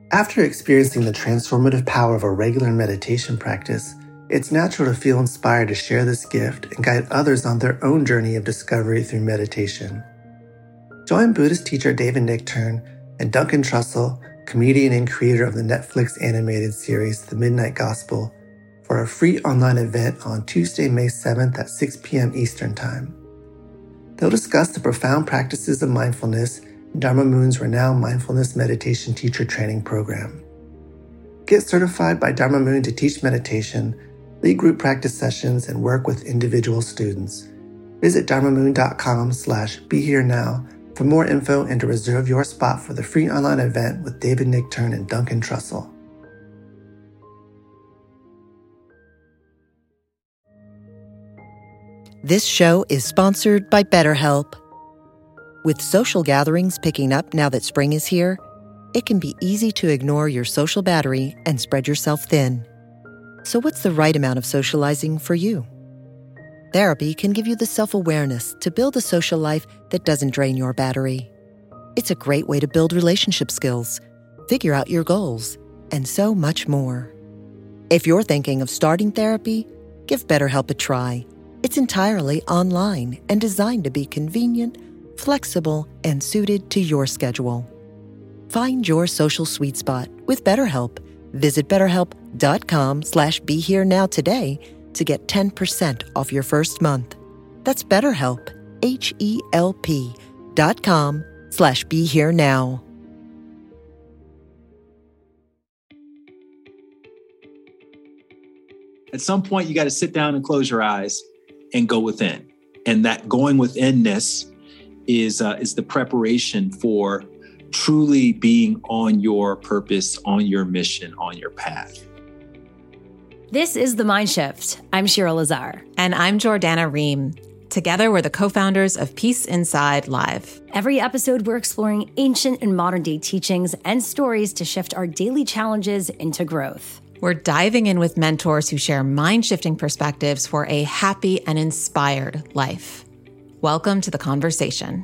After experiencing the transformative power of a regular meditation practice, it's natural to feel inspired to share this gift and guide others on their own journey of discovery through meditation. Join Buddhist teacher David Nichtern and Duncan Trussell, comedian and creator of the Netflix animated series The Midnight Gospel, for a free online event on Tuesday, May 7th at 6 p.m. Eastern Time. They'll discuss the profound practices of mindfulness in Dharma Moon's renowned mindfulness meditation teacher training program. Get certified by Dharma Moon to teach meditation, lead group practice sessions, and work with individual students. Visit dharmamoon.com/BeHereNow for more info and to reserve your spot for the free online event with David Nichtern and Duncan Trussell. This show is sponsored by BetterHelp. With social gatherings picking up now that spring is here, it can be easy to ignore your social battery and spread yourself thin. So what's the right amount of socializing for you? Therapy can give you the self-awareness to build a social life that doesn't drain your battery. It's a great way to build relationship skills, figure out your goals, and so much more. If you're thinking of starting therapy, give BetterHelp a try. It's entirely online and designed to be convenient, flexible, and suited to your schedule. Find your social sweet spot with BetterHelp. Visit BetterHelp.com/BeHereNow today to get 10% off your first month. That's BetterHelp, HELP.com/BeHereNow. At some point, you got to sit down and close your eyes and go within. And that going withinness is the preparation for truly being on your purpose, on your mission, on your path. This is The Mind Shift. I'm Shira Lazar. And I'm Jordana Ream. Together, we're the co-founders of Peace Inside Live. Every episode, we're exploring ancient and modern-day teachings and stories to shift our daily challenges into growth. We're diving in with mentors who share mind-shifting perspectives for a happy and inspired life. Welcome to the conversation.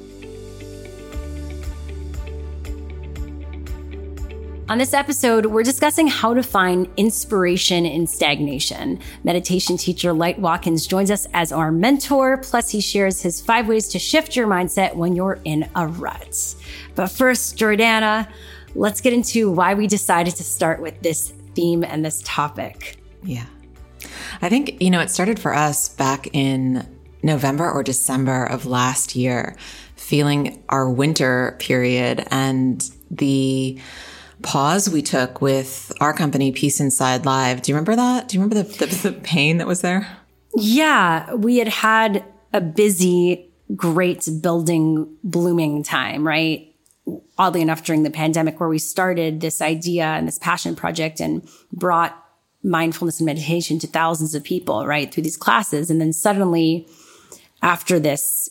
On this episode, we're discussing how to find inspiration in stagnation. Meditation teacher Light Watkins joins us as our mentor, plus he shares his 5 ways to shift your mindset when you're in a rut. But first, Jordana, let's get into why we decided to start with this theme and this topic. Yeah. I think, it started for us back in November or December of last year, feeling our winter period and the pause we took with our company, Peace Inside Live. Do you remember that? Do you remember the pain that was there? Yeah, we had a busy, great building, blooming time, right? Oddly enough, during the pandemic, where we started this idea and this passion project and brought mindfulness and meditation to thousands of people, right, through these classes. And then suddenly, after this,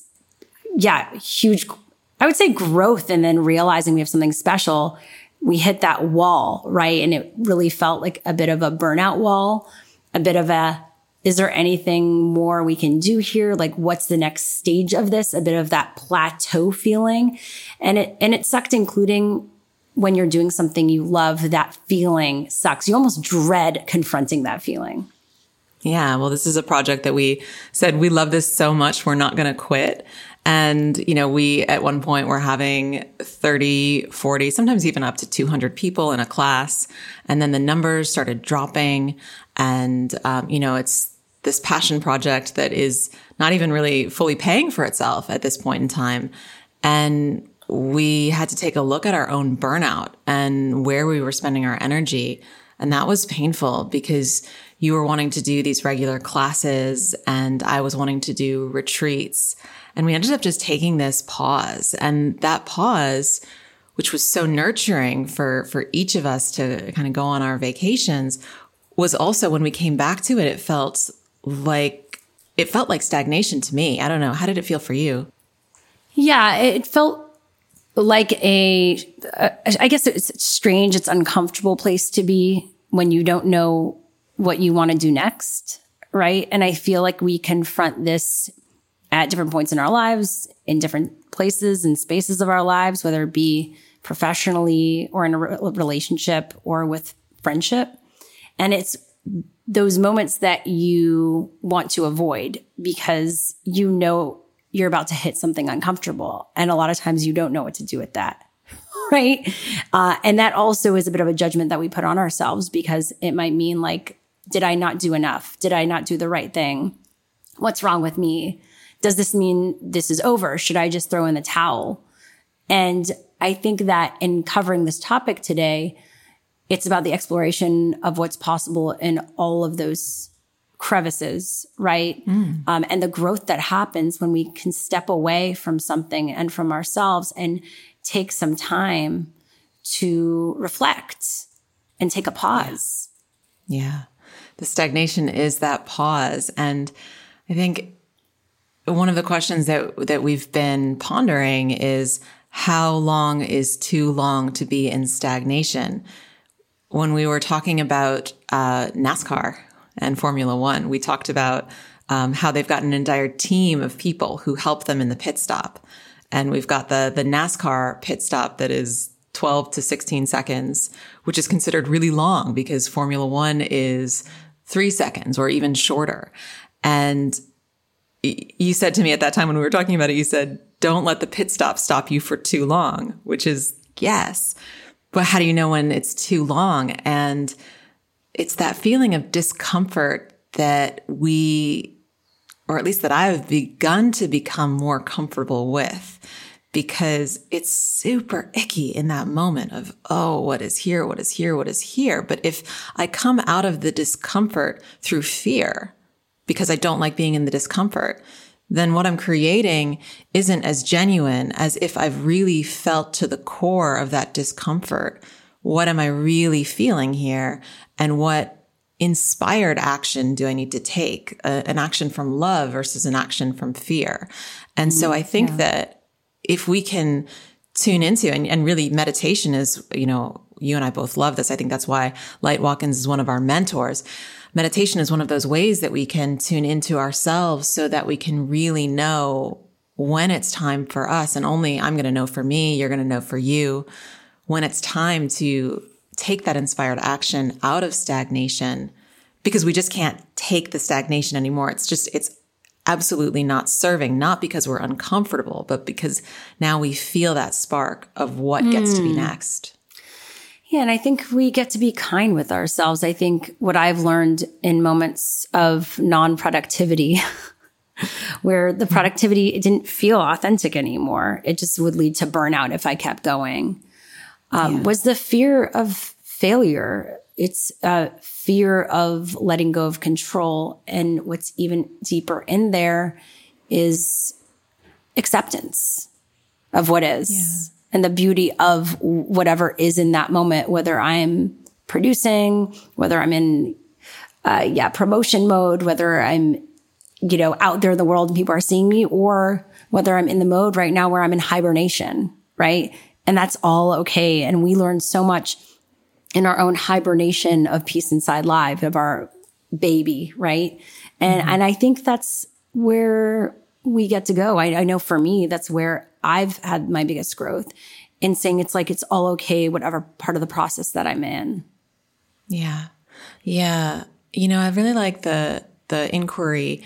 huge, I would say growth, and then realizing we have something special, we hit that wall, right? And it really felt like a bit of a burnout wall, a bit of is there anything more we can do here? Like, what's the next stage of this? A bit of that plateau feeling. And it sucked, including when you're doing something you love, that feeling sucks. You almost dread confronting that feeling. Yeah. Well, this is a project that we said, we love this so much, we're not going to quit. And, we at one point were having 30, 40, sometimes even up to 200 people in a class. And then the numbers started dropping. And, it's this passion project that is not even really fully paying for itself at this point in time. And we had to take a look at our own burnout and where we were spending our energy. And that was painful because you were wanting to do these regular classes and I was wanting to do retreats. And we ended up just taking this pause. And that pause, which was so nurturing for each of us to kind of go on our vacations, was also, when we came back to it, it felt like stagnation to me. I don't know. How did it feel for you? Yeah, it felt like I guess it's strange. It's an uncomfortable place to be when you don't know what you want to do next, right? And I feel like we confront this at different points in our lives, in different places and spaces of our lives, whether it be professionally or in a relationship or with friendship. And it's those moments that you want to avoid because you know you're about to hit something uncomfortable. And a lot of times you don't know what to do with that. Right. And that also is a bit of a judgment that we put on ourselves because it might mean like, did I not do enough? Did I not do the right thing? What's wrong with me? Does this mean this is over? Should I just throw in the towel? And I think that in covering this topic today, it's about the exploration of what's possible in all of those crevices, right? And the growth that happens when we can step away from something and from ourselves and take some time to reflect and take a pause. Yeah. The stagnation is that pause. And I think one of the questions that we've been pondering is how long is too long to be in stagnation? When we were talking about NASCAR and Formula One, we talked about how they've got an entire team of people who help them in the pit stop. And we've got the NASCAR pit stop that is 12 to 16 seconds, which is considered really long because Formula One is 3 seconds or even shorter. And you said to me at that time when we were talking about it, you said, don't let the pit stop you for too long, which is yes. But how do you know when it's too long? And it's that feeling of discomfort that or at least that I've begun to become more comfortable with because it's super icky in that moment of, oh, what is here? What is here? What is here? But if I come out of the discomfort through fear because I don't like being in the discomfort, then what I'm creating isn't as genuine as if I've really felt to the core of that discomfort. What am I really feeling here? And what inspired action do I need to take? An action from love versus an action from fear. And so I think that if we can tune into, and really meditation is, you and I both love this. I think that's why Light Watkins is one of our mentors. Meditation is one of those ways that we can tune into ourselves so that we can really know when it's time for us. And only I'm going to know for me, you're going to know for you, when it's time to take that inspired action out of stagnation, because we just can't take the stagnation anymore. It's absolutely not serving, not because we're uncomfortable, but because now we feel that spark of what gets to be next. Yeah, and I think we get to be kind with ourselves. I think what I've learned in moments of non-productivity, where the productivity, it didn't feel authentic anymore. It just would lead to burnout if I kept going. Was the fear of failure. It's a fear of letting go of control. And what's even deeper in there is acceptance of what is and the beauty of whatever is in that moment, whether I'm producing, whether I'm in, promotion mode, whether I'm, out there in the world and people are seeing me, or whether I'm in the mode right now where I'm in hibernation, right? And that's all okay. And we learn so much in our own hibernation of Peace Inside Live, of our baby, right? And I think that's where we get to go. I know for me, that's where I've had my biggest growth in saying it's like, it's all okay, whatever part of the process that I'm in. Yeah. Yeah. I really like the inquiry.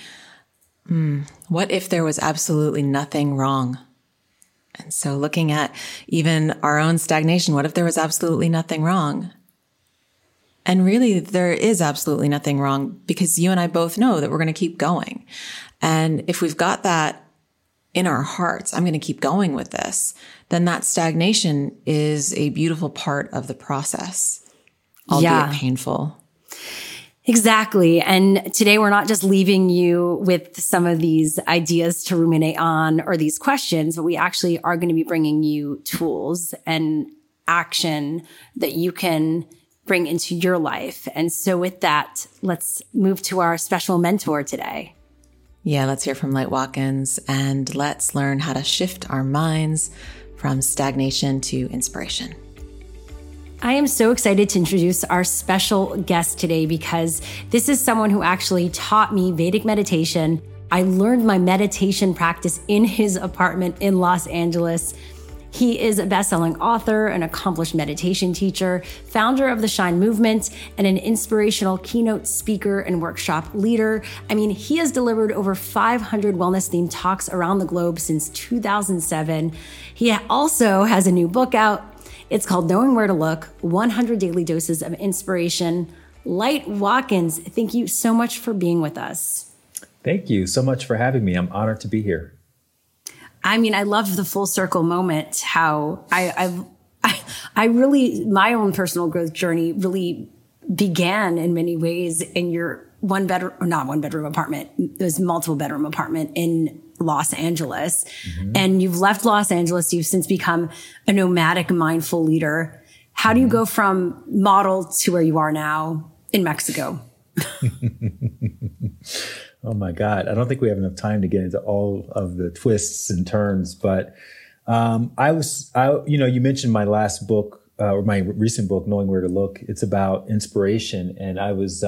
What if there was absolutely nothing wrong? And so looking at even our own stagnation, what if there was absolutely nothing wrong? And really, there is absolutely nothing wrong, because you and I both know that we're going to keep going. And if we've got that in our hearts, I'm going to keep going with this, then that stagnation is a beautiful part of the process, albeit painful. Exactly. And today we're not just leaving you with some of these ideas to ruminate on or these questions, but we actually are going to be bringing you tools and action that you can bring into your life. And so with that, let's move to our special mentor today. Yeah, let's hear from Light Watkins, and let's learn how to shift our minds from stagnation to inspiration. I am so excited to introduce our special guest today, because this is someone who actually taught me Vedic meditation. I learned my meditation practice in his apartment in Los Angeles. He is a best-selling author, an accomplished meditation teacher, founder of the Shine Movement, and an inspirational keynote speaker and workshop leader. I mean, he has delivered over 500 wellness-themed talks around the globe since 2007. He also has a new book out. It's called Knowing Where to Look, 100 Daily Doses of Inspiration. Light Watkins, thank you so much for being with us. Thank you so much for having me. I'm honored to be here. I mean, I love the full circle moment, how I really, my own personal growth journey really began in many ways in your not one bedroom apartment. There's multiple bedroom apartment in Los Angeles. Mm-hmm. And you've left Los Angeles. You've since become a nomadic mindful leader. How do you go from model to where you are now in Mexico? Oh my God. I don't think we have enough time to get into all of the twists and turns, but you mentioned my last book, or my recent book, Knowing Where to Look. It's about inspiration. And I was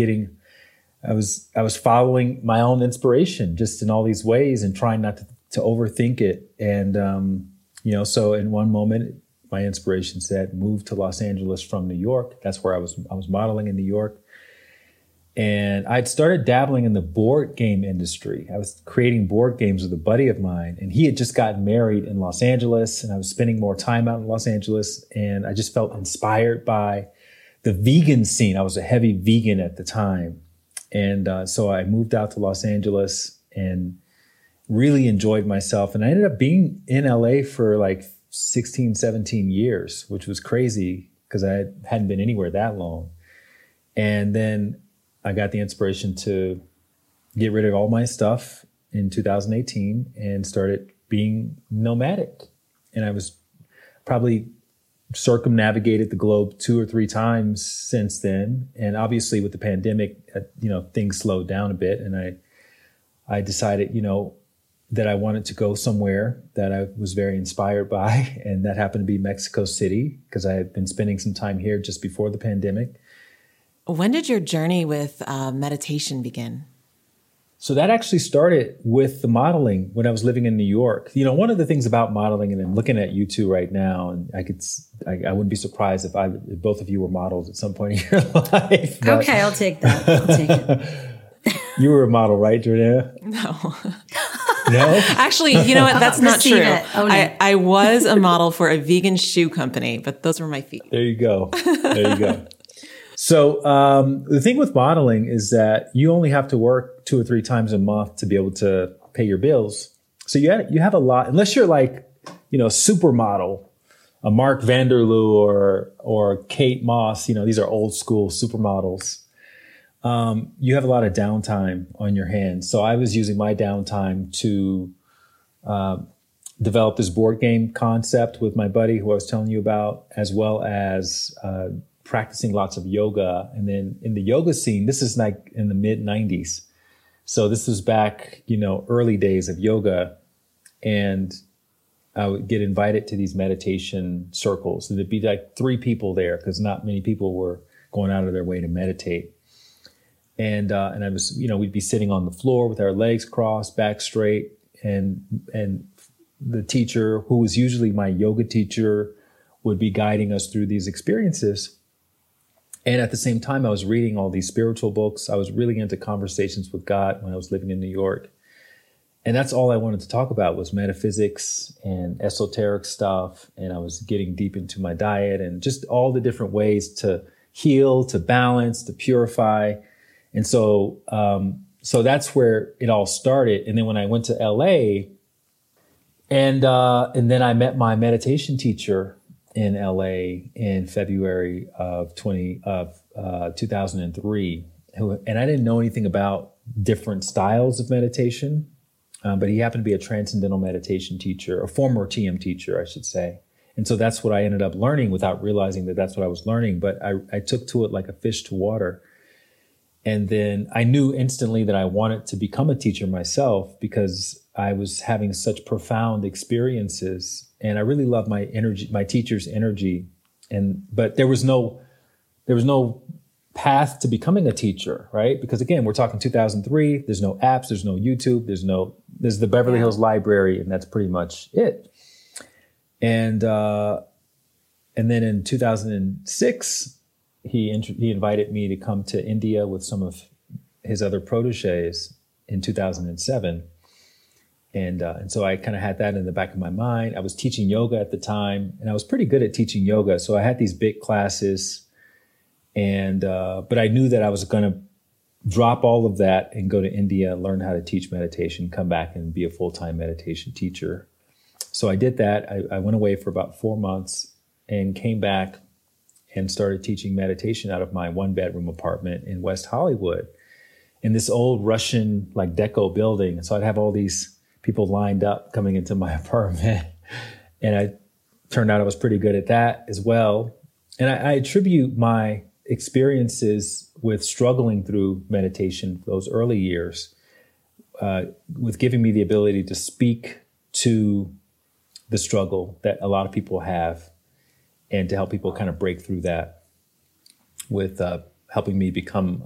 following my own inspiration just in all these ways and trying not to overthink it. And, so in one moment, my inspiration said, move to Los Angeles from New York. That's where I was modeling in New York. And I'd started dabbling in the board game industry. I was creating board games with a buddy of mine, and he had just gotten married in Los Angeles, and I was spending more time out in Los Angeles, and I just felt inspired by the vegan scene. I was a heavy vegan at the time. And so I moved out to Los Angeles and really enjoyed myself. And I ended up being in LA for like 16, 17 years, which was crazy because I hadn't been anywhere that long. And then I got the inspiration to get rid of all my stuff in 2018 and started being nomadic. And I was probably circumnavigated the globe 2 or 3 times since then. And obviously with the pandemic, things slowed down a bit. And I decided, that I wanted to go somewhere that I was very inspired by. And that happened to be Mexico City, because I had been spending some time here just before the pandemic. When did your journey with meditation begin? So that actually started with the modeling when I was living in New York. One of the things about modeling, and I'm looking at you two right now, and I wouldn't be surprised if both of you were models at some point in your life. Okay, I'll take that. I'll take it. You were a model, right, Jordana? No. No? Actually, you know what? That's not true. Oh, no. I was a model for a vegan shoe company, but those were my feet. There you go. So the thing with modeling is that you only have to work 2 or 3 times a month to be able to pay your bills. So you have a lot, unless you're like, supermodel, a Mark Vanderloo or Kate Moss, these are old school supermodels. You have a lot of downtime on your hands. So I was using my downtime to develop this board game concept with my buddy who I was telling you about, as well as practicing lots of yoga. And then in the yoga scene, this is like in the mid 90s. So this was back, early days of yoga. And I would get invited to these meditation circles. And there'd be like 3 people there because not many people were going out of their way to meditate. And I was, we'd be sitting on the floor with our legs crossed, back straight. And the teacher, who was usually my yoga teacher, would be guiding us through these experiences. And at the same time, I was reading all these spiritual books. I was really into conversations with God when I was living in New York. And that's all I wanted to talk about was metaphysics and esoteric stuff. And I was getting deep into my diet and just all the different ways to heal, to balance, to purify. And so that's where it all started. And then when I went to LA and then I met my meditation teacher in LA in February of 2003. And I didn't know anything about different styles of meditation, but he happened to be a transcendental meditation teacher, a former TM teacher, I should say. And so that's what I ended up learning without realizing that that's what I was learning. But I took to it like a fish to water. And then I knew instantly that I wanted to become a teacher myself because I was having such profound experiences. And I really loved my energy, my teacher's energy. But there was no path to becoming a teacher, right? Because again, we're talking 2003. There's no apps. There's no YouTube. There's the Beverly Hills Library, and that's pretty much it. And then in 2006, he invited me to come to India with some of his other proteges in 2007. And so I kind of had that in the back of my mind. I was teaching yoga at the time, and I was pretty good at teaching yoga. So I had these big classes, but I knew that I was going to drop all of that and go to India, learn how to teach meditation, come back and be a full-time meditation teacher. So I did that. I went away for about 4 months and came back and started teaching meditation out of my 1-bedroom apartment in West Hollywood in this old Russian like deco building. And so I'd have all these people lined up coming into my apartment. And I turned out I was pretty good at that as well. And I attribute my experiences with struggling through meditation, those early years, with giving me the ability to speak to the struggle that a lot of people have and to help people kind of break through that with helping me become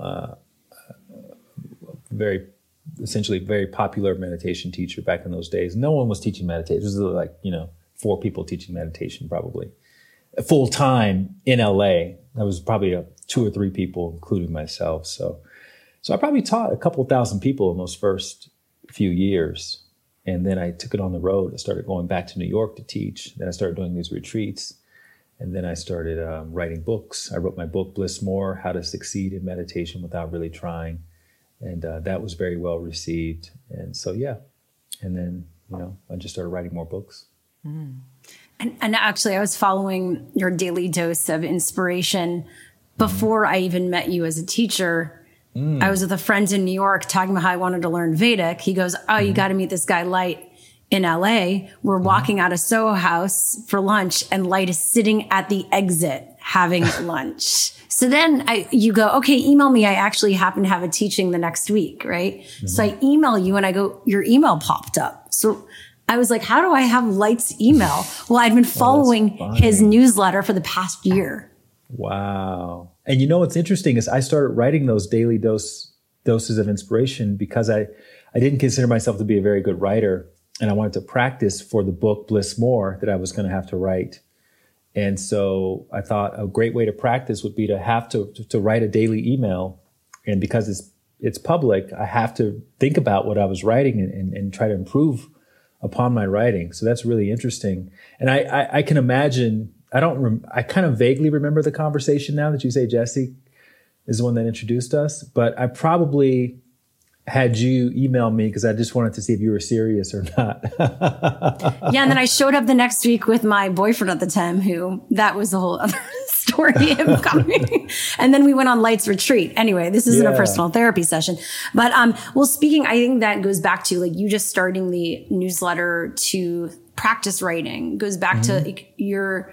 essentially very popular meditation teacher back in those days. No one was teaching meditation. It was like, 4 people teaching meditation probably. Full time in LA. There was probably 2 or 3 people, including myself. So I probably taught a couple thousand people in those first few years. And then I took it on the road. I started going back to New York to teach. Then I started doing these retreats. And then I started writing books. I wrote my book, Bliss More, How to Succeed in Meditation Without Really Trying. And that was very well received. And so, yeah. And then, I just started writing more books. Mm. And actually, I was following your daily dose of inspiration before I even met you as a teacher. I was with a friend in New York talking about how I wanted to learn Vedic. He goes, you got to meet this guy, Light, in LA. We're walking out of Soho House for lunch, and Light is sitting at the exit having lunch. So then you go, okay, email me. I actually happen to have a teaching the next week, right? Mm-hmm. So I email you and I go, your email popped up. So I was like, how do I have Light's email? Well, I'd been following his newsletter for the past year. Wow. And what's interesting is I started writing those daily doses of inspiration because I didn't consider myself to be a very good writer. And I wanted to practice for the book Bliss More that I was going to have to write. And so I thought a great way to practice would be to have to write a daily email. And because it's public, I have to think about what I was writing and try to improve upon my writing. So that's really interesting. And I can imagine, I kind of vaguely remember the conversation now that you say Jesse is the one that introduced us, but I probably had you email me because I just wanted to see if you were serious or not. Yeah. And then I showed up the next week with my boyfriend at the time, that was a whole other story, him coming. And then we went on Light's retreat. Anyway, this isn't a personal therapy session, but, speaking, I think that goes back to like you just starting the newsletter to practice writing, goes back to like, your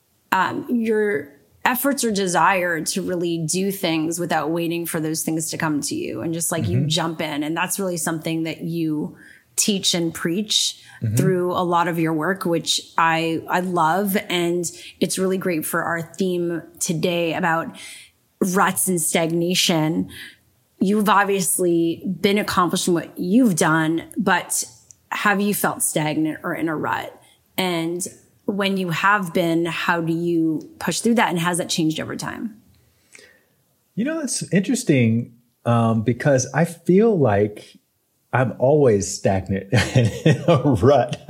efforts or desire to really do things without waiting for those things to come to you. And just like you jump in. And that's really something that you teach and preach through a lot of your work, which I love. And it's really great for our theme today about ruts and stagnation. You've obviously been accomplishing what you've done, but have you felt stagnant or in a rut? And when you have been, how do you push through that? And has that changed over time? It's interesting because I feel like I'm always stagnant in a rut.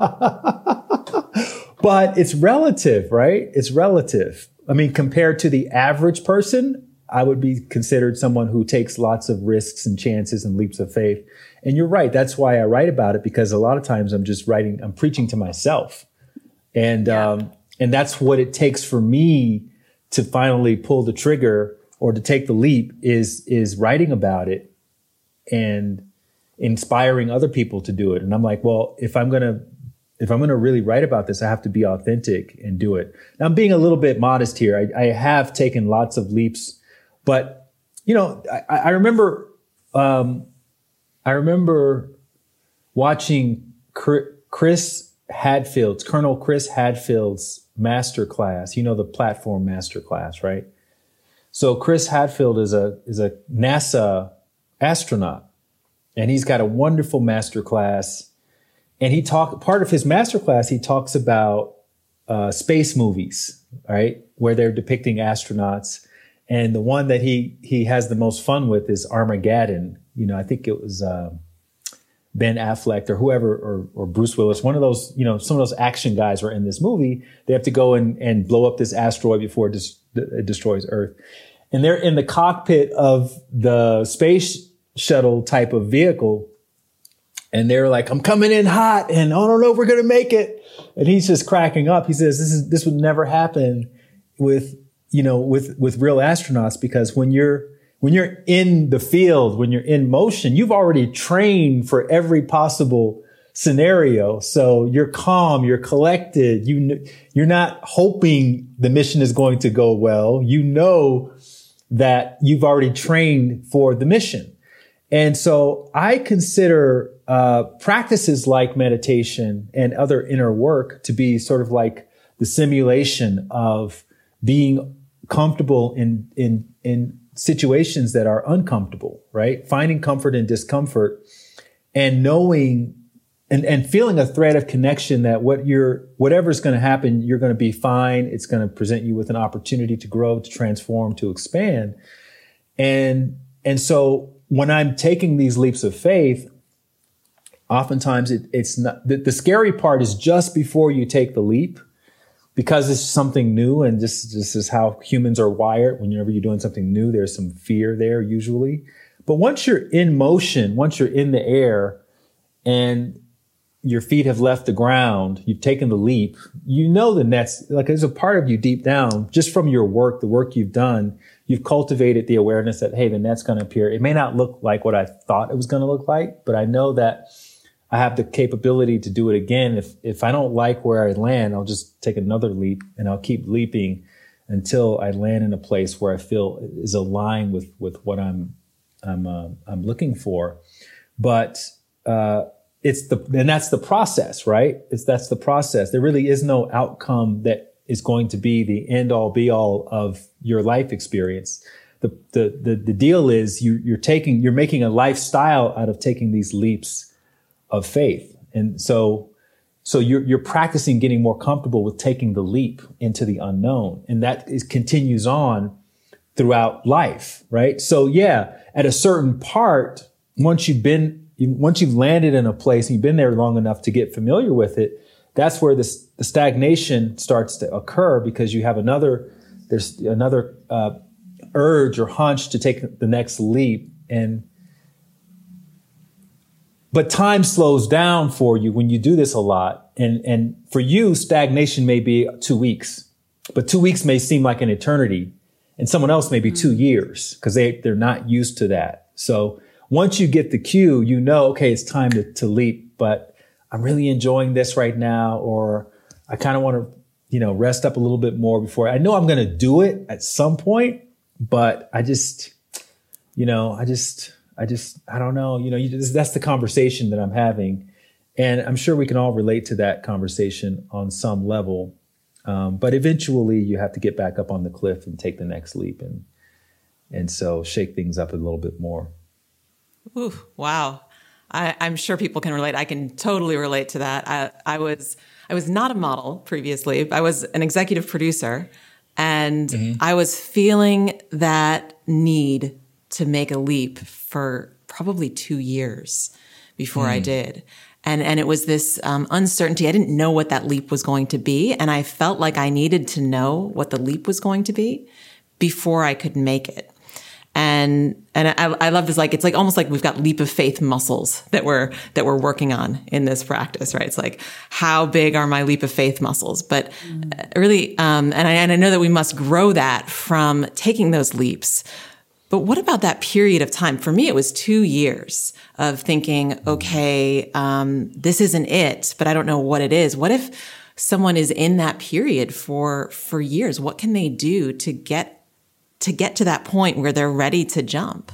But it's relative, right? It's relative. I mean, compared to the average person, I would be considered someone who takes lots of risks and chances and leaps of faith. And you're right. That's why I write about it, because a lot of times I'm preaching to myself. And that's what it takes for me to finally pull the trigger or to take the leap is writing about it and inspiring other people to do it. And I'm like, well, if I'm going to really write about this, I have to be authentic and do it. Now, I'm being a little bit modest here. I have taken lots of leaps, but I remember watching Colonel Chris Hadfield's masterclass, the platform masterclass, right? So Chris Hadfield is a NASA astronaut, and he's got a wonderful masterclass. And part of his masterclass, he talks about space movies, right, where they're depicting astronauts. And the one that he has the most fun with is Armageddon. You know, I think it was Ben Affleck or whoever, or Bruce Willis, one of those, you know, some of those action guys were in this movie. They have to go and blow up this asteroid before it destroys Earth. And they're in the cockpit of the space shuttle type of vehicle. And they're like, I'm coming in hot and I don't know if we're going to make it. And he's just cracking up. He says, this would never happen with real astronauts, because when you're in the field, when you're in motion, you've already trained for every possible scenario. So you're calm, you're collected. You're not hoping the mission is going to go well. You know that you've already trained for the mission. And so I consider practices like meditation and other inner work to be sort of like the simulation of being comfortable in situations that are uncomfortable, right? Finding comfort in discomfort and knowing and feeling a thread of connection that whatever's going to happen, you're going to be fine. It's going to present you with an opportunity to grow, to transform, to expand. And so when I'm taking these leaps of faith, oftentimes it's not, the scary part is just before you take the leap, because it's something new, and this is how humans are wired. Whenever you're doing something new, there's some fear there usually. But once you're in motion, once you're in the air and your feet have left the ground, you've taken the leap, you know the net's, like, there's a part of you deep down, just from your work, the work you've done, you've cultivated the awareness that, hey, the net's going to appear. It may not look like what I thought it was going to look like, but I know that I have the capability to do it again. If I don't like where I land, I'll just take another leap and I'll keep leaping until I land in a place where I feel is aligned with what I'm looking for. But that's the process, right? That's the process. There really is no outcome that is going to be the end all be all of your life experience. The deal is you're making a lifestyle out of taking these leaps of faith. And so you're practicing getting more comfortable with taking the leap into the unknown. And that continues on throughout life, right? So yeah, at a certain part, once you've landed in a place and you've been there long enough to get familiar with it, that's where the stagnation starts to occur, because you have there's another urge or hunch to take the next leap. But time slows down for you when you do this a lot. And for you, stagnation may be 2 weeks, but 2 weeks may seem like an eternity. And someone else may be 2 years, because they're not used to that. So once you get the cue, you know, okay, it's time to leap, but I'm really enjoying this right now, or I kind of want to, rest up a little bit more before I know I'm going to do it at some point, but I don't know, that's the conversation that I'm having. And I'm sure we can all relate to that conversation on some level. But eventually you have to get back up on the cliff and take the next leap. And so shake things up a little bit more. Ooh, wow. I'm sure people can relate. I can totally relate to that. I was not a model previously. I was an executive producer, and I was feeling that need to make a leap for probably 2 years before I did. And it was this uncertainty. I didn't know what that leap was going to be. And I felt like I needed to know what the leap was going to be before I could make it. And I love this, like, it's like almost like we've got leap of faith muscles that we're working on in this practice, right? It's like, how big are my leap of faith muscles? But really, and I know that we must grow that from taking those leaps. But what about that period of time? For me, it was 2 years of thinking, okay, this isn't it, but I don't know what it is. What if someone is in that period for years? What can they do to get to that point where they're ready to jump?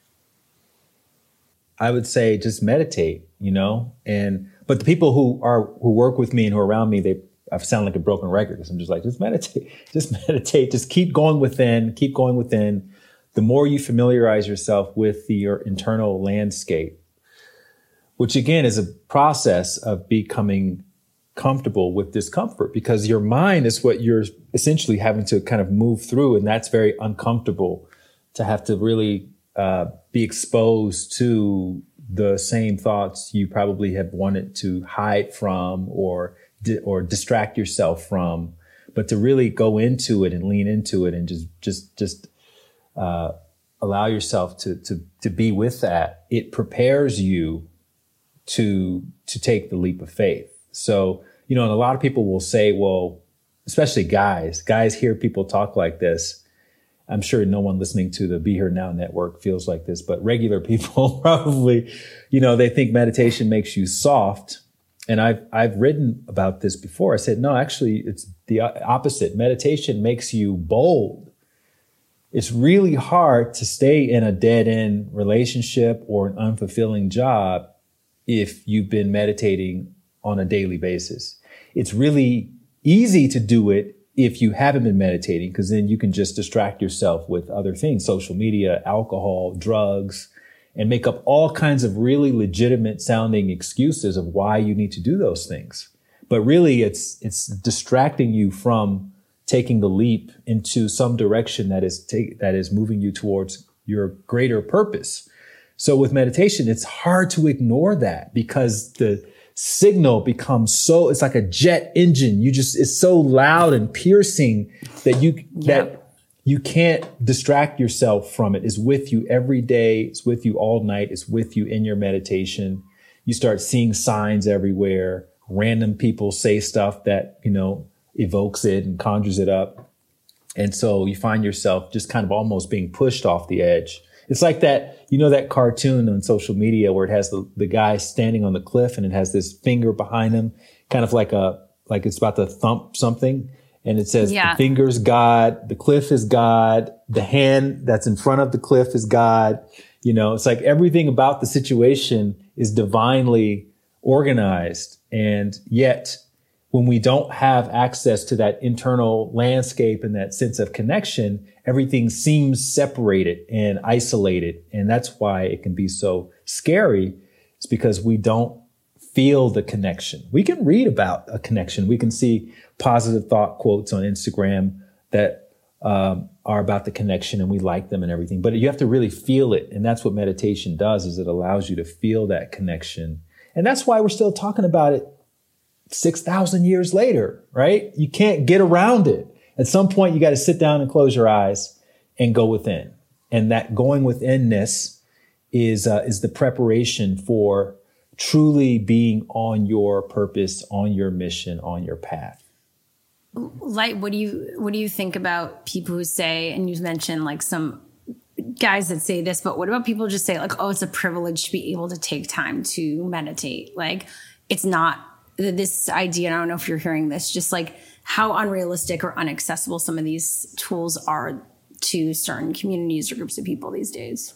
I would say just meditate, but the people who work with me and who are around me, I sound like a broken record, because I'm just like, just meditate, just keep going within. The more you familiarize yourself with your internal landscape, which again is a process of becoming comfortable with discomfort, because your mind is what you're essentially having to kind of move through. And that's very uncomfortable to have to really be exposed to the same thoughts you probably have wanted to hide from or distract yourself from, but to really go into it and lean into it and just allow yourself to be with that. It prepares you to take the leap of faith. So, and a lot of people will say, well, especially guys hear people talk like this. I'm sure no one listening to the Be Here Now network feels like this, but regular people probably, they think meditation makes you soft. And I've written about this before. I said, no, actually, it's the opposite. Meditation makes you bold. It's really hard to stay in a dead-end relationship or an unfulfilling job if you've been meditating on a daily basis. It's really easy to do it if you haven't been meditating, because then you can just distract yourself with other things, social media, alcohol, drugs, and make up all kinds of really legitimate sounding excuses of why you need to do those things. But really, it's distracting you from taking the leap into some direction that is moving you towards your greater purpose. So with meditation, it's hard to ignore that, because the signal becomes it's like a jet engine. It's so loud and piercing that you can't distract yourself from it. It's with you every day. It's with you all night. It's with you in your meditation. You start seeing signs everywhere. Random people say stuff that, evokes it and conjures it up. And so you find yourself just kind of almost being pushed off the edge. It's like that, that cartoon on social media where it has the guy standing on the cliff and it has this finger behind him, kind of like it's about to thump something. And it says, The finger's God, the cliff is God, the hand that's in front of the cliff is God. It's like everything about the situation is divinely organized. And yet, when we don't have access to that internal landscape and that sense of connection, everything seems separated and isolated. And that's why it can be so scary. It's because we don't feel the connection. We can read about a connection. We can see positive thought quotes on Instagram that are about the connection, and we like them and everything. But you have to really feel it. And that's what meditation does, is it allows you to feel that connection. And that's why we're still talking about it 6,000 years later, right? You can't get around it. At some point, you got to sit down and close your eyes and go within. And that going withinness is the preparation for truly being on your purpose, on your mission, on your path. Light, what do you think about people who say, and you mentioned like some guys that say this, but what about people just say like, oh, it's a privilege to be able to take time to meditate? Like, it's not this idea, and I don't know if you're hearing this, just like how unrealistic or inaccessible some of these tools are to certain communities or groups of people these days.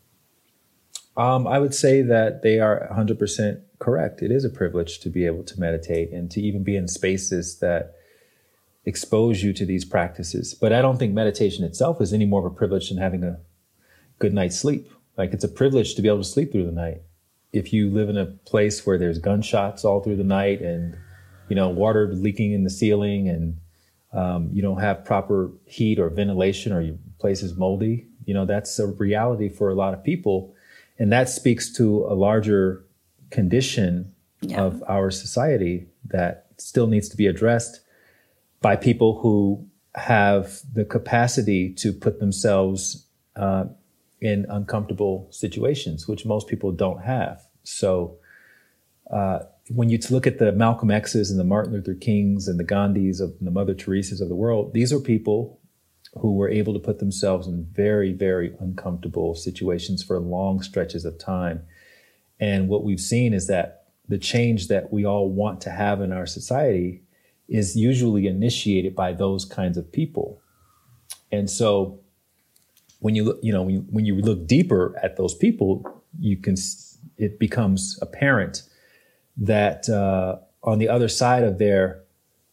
I would say that they are 100% correct. It is a privilege to be able to meditate and to even be in spaces that expose you to these practices. But I don't think meditation itself is any more of a privilege than having a good night's sleep. Like, it's a privilege to be able to sleep through the night. If you live in a place where there's gunshots all through the night and, water leaking in the ceiling and you don't have proper heat or ventilation, or your place is moldy, that's a reality for a lot of people. And that speaks to a larger condition of our society that still needs to be addressed by people who have the capacity to put themselves in uncomfortable situations, which most people don't have. So when you look at the Malcolm X's and the Martin Luther Kings and the Gandhis and the Mother Teresa's of the world, these are people who were able to put themselves in very, very uncomfortable situations for long stretches of time. And what we've seen is that the change that we all want to have in our society is usually initiated by those kinds of people. And so when you look, when you look deeper at those people, it becomes apparent that on the other side of their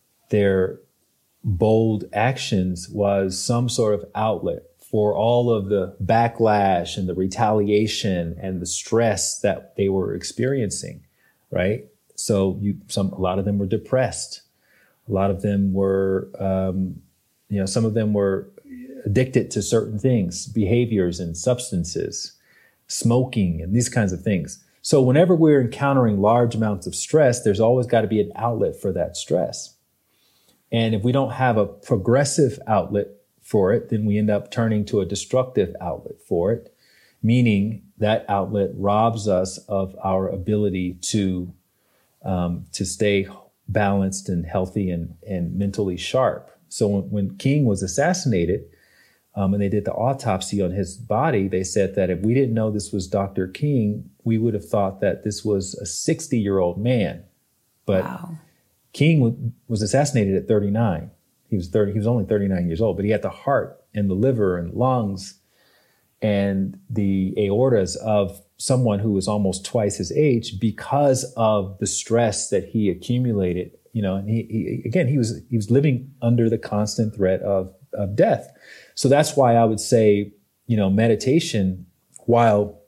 bold actions was some sort of outlet for all of the backlash and the retaliation and the stress that they were experiencing, right? So a lot of them were depressed. A lot of them were, some of them were addicted to certain things, behaviors and substances, smoking and these kinds of things. So whenever we're encountering large amounts of stress, there's always got to be an outlet for that stress. And if we don't have a progressive outlet for it, then we end up turning to a destructive outlet for it, meaning that outlet robs us of our ability to stay balanced and healthy and mentally sharp. So when King was assassinated, and they did the autopsy on his body, they said that if we didn't know this was Dr. King, we would have thought that this was a 60-year-old man. But wow. King was assassinated at 39. He was only 39 years old, but he had the heart and the liver and lungs and the aortas of someone who was almost twice his age because of the stress that he accumulated. And he was living under the constant threat of death. So that's why I would say, meditation, while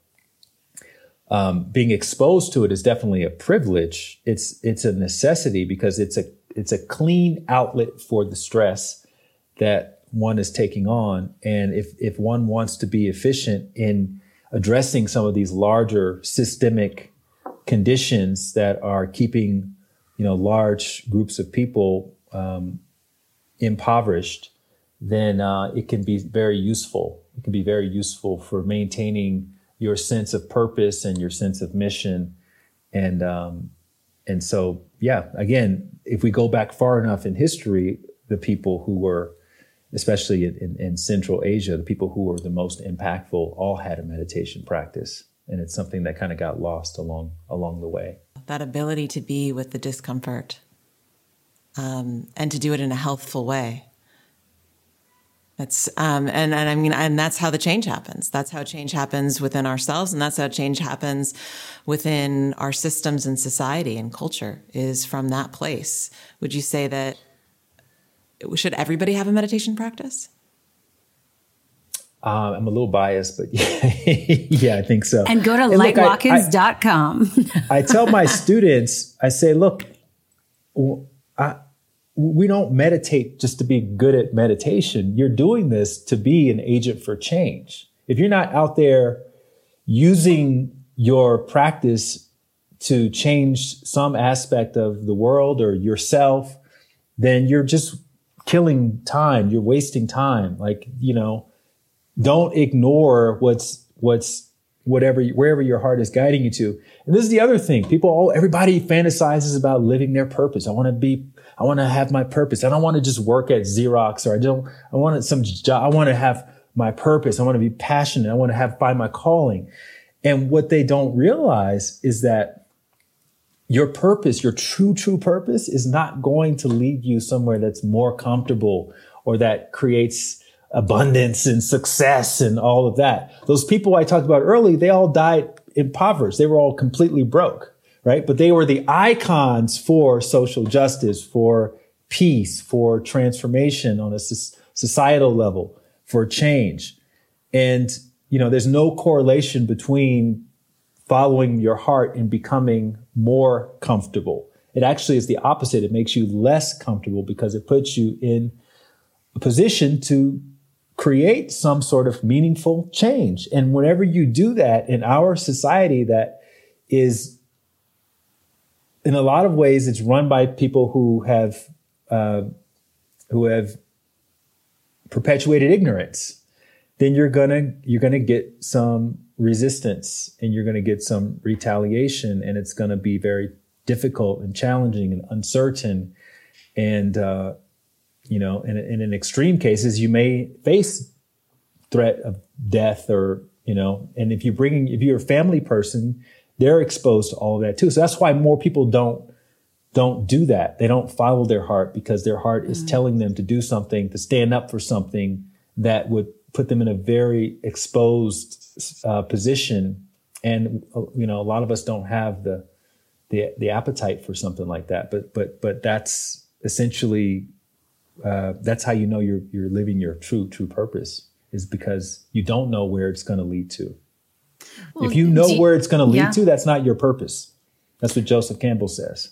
being exposed to it is definitely a privilege, it's a necessity because it's a clean outlet for the stress that one is taking on. And if one wants to be efficient in addressing some of these larger systemic conditions that are keeping, large groups of people impoverished, then it can be very useful. It can be very useful for maintaining your sense of purpose and your sense of mission. And so, again, if we go back far enough in history, the people who were, especially in Central Asia, the people who were the most impactful all had a meditation practice. And it's something that kind of got lost along the way. That ability to be with the discomfort and to do it in a healthful way. That's and that's how the change happens. That's how change happens within ourselves, and that's how change happens within our systems and society and culture is from that place. Would you say that should everybody have a meditation practice? I'm a little biased, but yeah, I think so. And go to lightwatkins.com. I tell my students, I say, look, we don't meditate just to be good at meditation. You're doing this to be an agent for change. If you're not out there using your practice to change some aspect of the world or yourself, then you're just killing time. You're wasting time. Don't ignore wherever your heart is guiding you to. And this is the other thing. Everybody fantasizes about living their purpose. I want to have my purpose. I don't want to just work at Xerox I want some job. I want to have my purpose. I want to be passionate. I want to find my calling. And what they don't realize is that your purpose, your true purpose is not going to lead you somewhere that's more comfortable or that creates abundance and success and all of that. Those people I talked about earlier, they all died impoverished. They were all completely broke, right? But they were the icons for social justice, for peace, for transformation on a societal level, for change. And, there's no correlation between following your heart and becoming more comfortable. It actually is the opposite. It makes you less comfortable because it puts you in a position to create some sort of meaningful change. And whenever you do that in our society that is, in a lot of ways, it's run by people who have perpetuated ignorance, then you're gonna get some resistance and you're gonna get some retaliation, and it's gonna be very difficult and challenging and uncertain. And in extreme cases, you may face threat of death and if you're a family person, they're exposed to all of that too. So that's why more people don't do that. They don't follow their heart because their heart is telling them to do something, to stand up for something that would put them in a very exposed position. And, a lot of us don't have the appetite for something like that. But that's essentially, that's how you're living your true purpose, is because you don't know where it's going to lead to. Well, if you know where it's going to lead to, that's not your purpose. That's what Joseph Campbell says.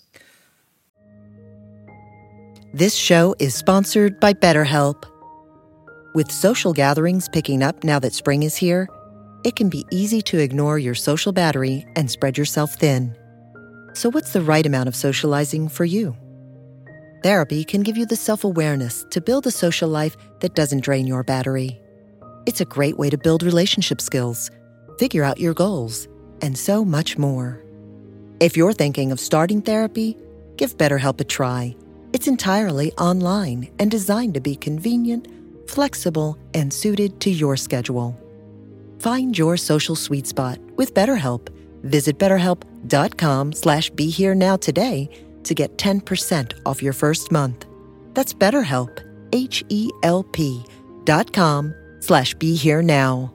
This show is sponsored by BetterHelp. With social gatherings picking up now that spring is here, it can be easy to ignore your social battery and spread yourself thin. So what's the right amount of socializing for you? Therapy can give you the self-awareness to build a social life that doesn't drain your battery. It's a great way to build relationship skills, figure out your goals, and so much more. If you're thinking of starting therapy, give BetterHelp a try. It's entirely online and designed to be convenient, flexible, and suited to your schedule. Find your social sweet spot with BetterHelp. Visit BetterHelp.com/BeHereNow today to get 10% off your first month. That's BetterHelp, HELP.com/BeHereNow.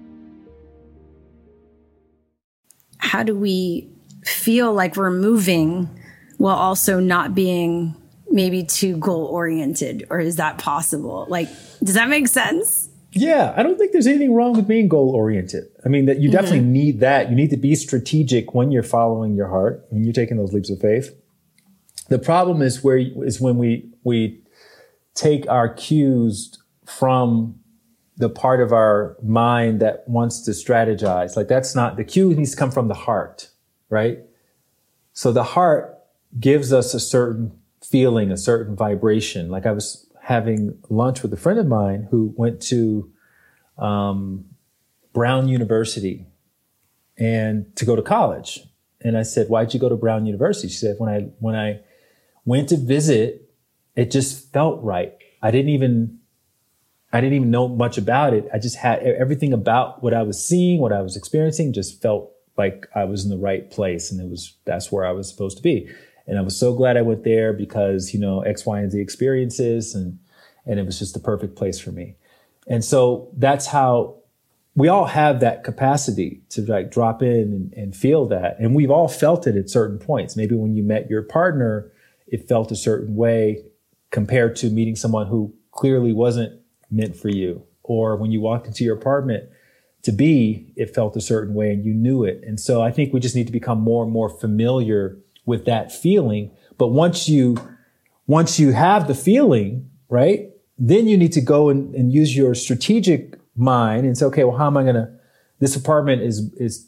How do we feel like we're moving while also not being maybe too goal-oriented? Or is that possible? Like, does that make sense? Yeah, I don't think there's anything wrong with being goal-oriented. I mean, that you definitely need that. You need to be strategic when you're following your heart, when you're taking those leaps of faith. The problem is when we take our cues from the part of our mind that wants to strategize. Like, that's not, the cue needs to come from the heart, right? So the heart gives us a certain feeling, a certain vibration. Like, I was having lunch with a friend of mine who went to Brown University and to go to college. And I said, "Why'd you go to Brown University?" She said, when I went to visit, it just felt right. I didn't even know much about it. I just had everything about what I was seeing, what I was experiencing, just felt like I was in the right place. And that's where I was supposed to be. And I was so glad I went there because, X, Y, and Z experiences, and it was just the perfect place for me. And so that's how we all have that capacity to like drop in and feel that. And we've all felt it at certain points. Maybe when you met your partner, it felt a certain way compared to meeting someone who clearly wasn't meant for you. Or when you walked into your apartment it felt a certain way and you knew it. And so I think we just need to become more and more familiar with that feeling. But once you have the feeling, right, then you need to go and use your strategic mind and say, okay, well, how am I going to, this apartment is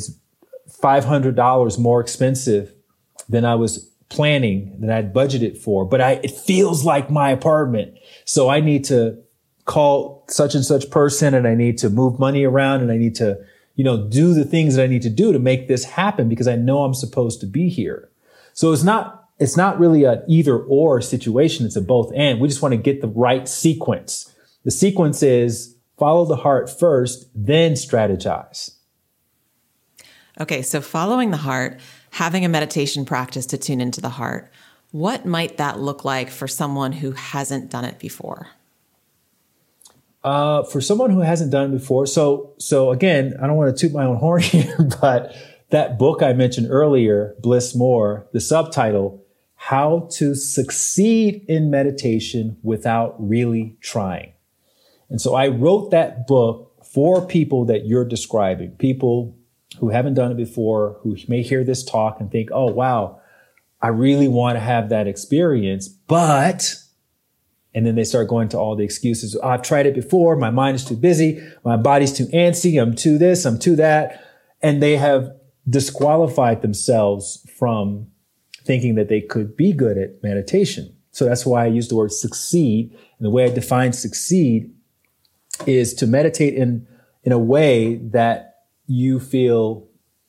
$500 more expensive than I was planning, than I'd budgeted for, but it feels like my apartment. So I need to call such and such person, and I need to move money around, and I need to, do the things that I need to do to make this happen because I know I'm supposed to be here. So it's not really an either or situation. It's a both and. We just want to get the right sequence. The sequence is follow the heart first, then strategize. Okay. So following the heart, having a meditation practice to tune into the heart, what might that look like for someone who hasn't done it before? For someone who hasn't done it before. So again, I don't want to toot my own horn here, but that book I mentioned earlier, Bliss More, the subtitle, How to Succeed in Meditation Without Really Trying. And so I wrote that book for people that you're describing, people who haven't done it before, who may hear this talk and think, oh, wow, I really want to have that experience, but... And then they start going to all the excuses. I've tried it before. My mind is too busy. My body's too antsy. I'm too this. I'm too that. And they have disqualified themselves from thinking that they could be good at meditation. So that's why I use the word succeed. And the way I define succeed is to meditate in a way that you feel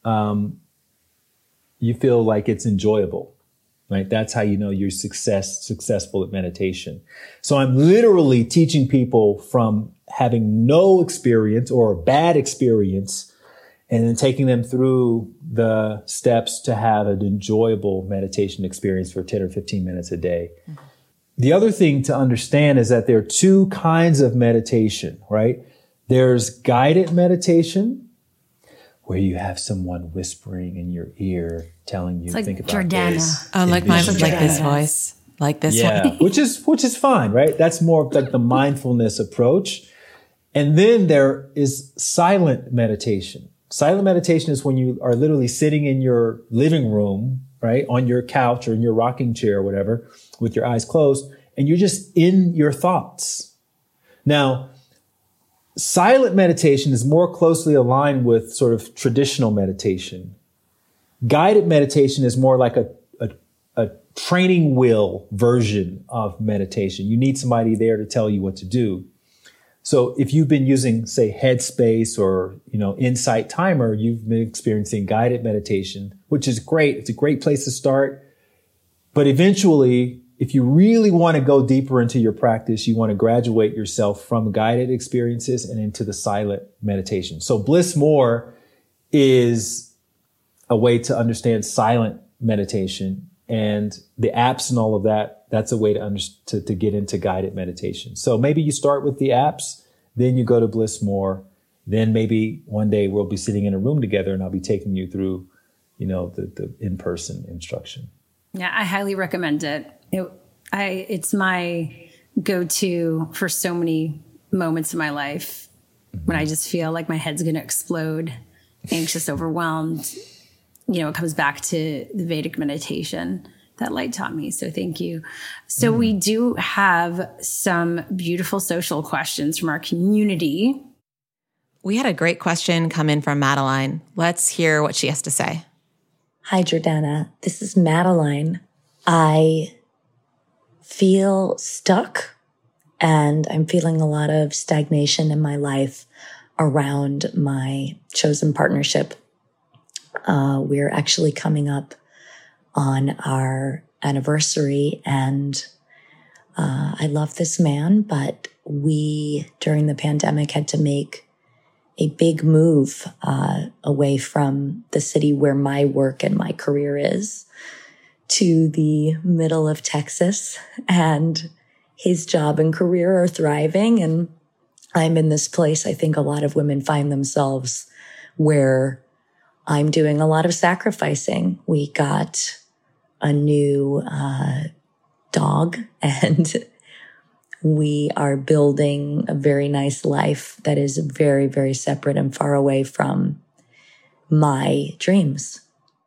like it's enjoyable. Right? That's how you know you're successful at meditation. So I'm literally teaching people from having no experience or a bad experience and then taking them through the steps to have an enjoyable meditation experience for 10 or 15 minutes a day. Mm-hmm. The other thing to understand is that there are two kinds of meditation, right? There's guided meditation, where you have someone whispering in your ear, telling you, like think about Jordana. this. Oh, like this voice, like this one. which is fine, right? That's more of like the mindfulness approach. And then there is silent meditation. Silent meditation is when you are literally sitting in your living room, right, on your couch or in your rocking chair or whatever, with your eyes closed, and you're just in your thoughts. Now, silent meditation is more closely aligned with sort of traditional meditation. Guided meditation is more like a training wheel version of meditation. You need somebody there to tell you what to do. So if you've been using, say, Headspace or, Insight Timer, you've been experiencing guided meditation, which is great. It's a great place to start. But eventually, if you really want to go deeper into your practice, you want to graduate yourself from guided experiences and into the silent meditation. So Bliss More is a way to understand silent meditation, and the apps and all of that. That's a way to get into guided meditation. So maybe you start with the apps, then you go to Bliss More. Then maybe one day we'll be sitting in a room together and I'll be taking you through, the in-person instruction. Yeah, I highly recommend it. It's my go-to for so many moments in my life when I just feel like my head's going to explode, anxious, overwhelmed. It comes back to the Vedic meditation that Light taught me. So thank you. So we do have some beautiful social questions from our community. We had a great question come in from Madeline. Let's hear what she has to say. Hi, Jordana. This is Madeline. I feel stuck and I'm feeling a lot of stagnation in my life around my chosen partnership. We're actually coming up on our anniversary, and I love this man, but we, during the pandemic, had to make a big move away from the city where my work and my career is to the middle of Texas, and his job and career are thriving, and I'm in this place I think a lot of women find themselves where I'm doing a lot of sacrificing. We got a new dog, and we are building a very nice life that is very, very separate and far away from my dreams.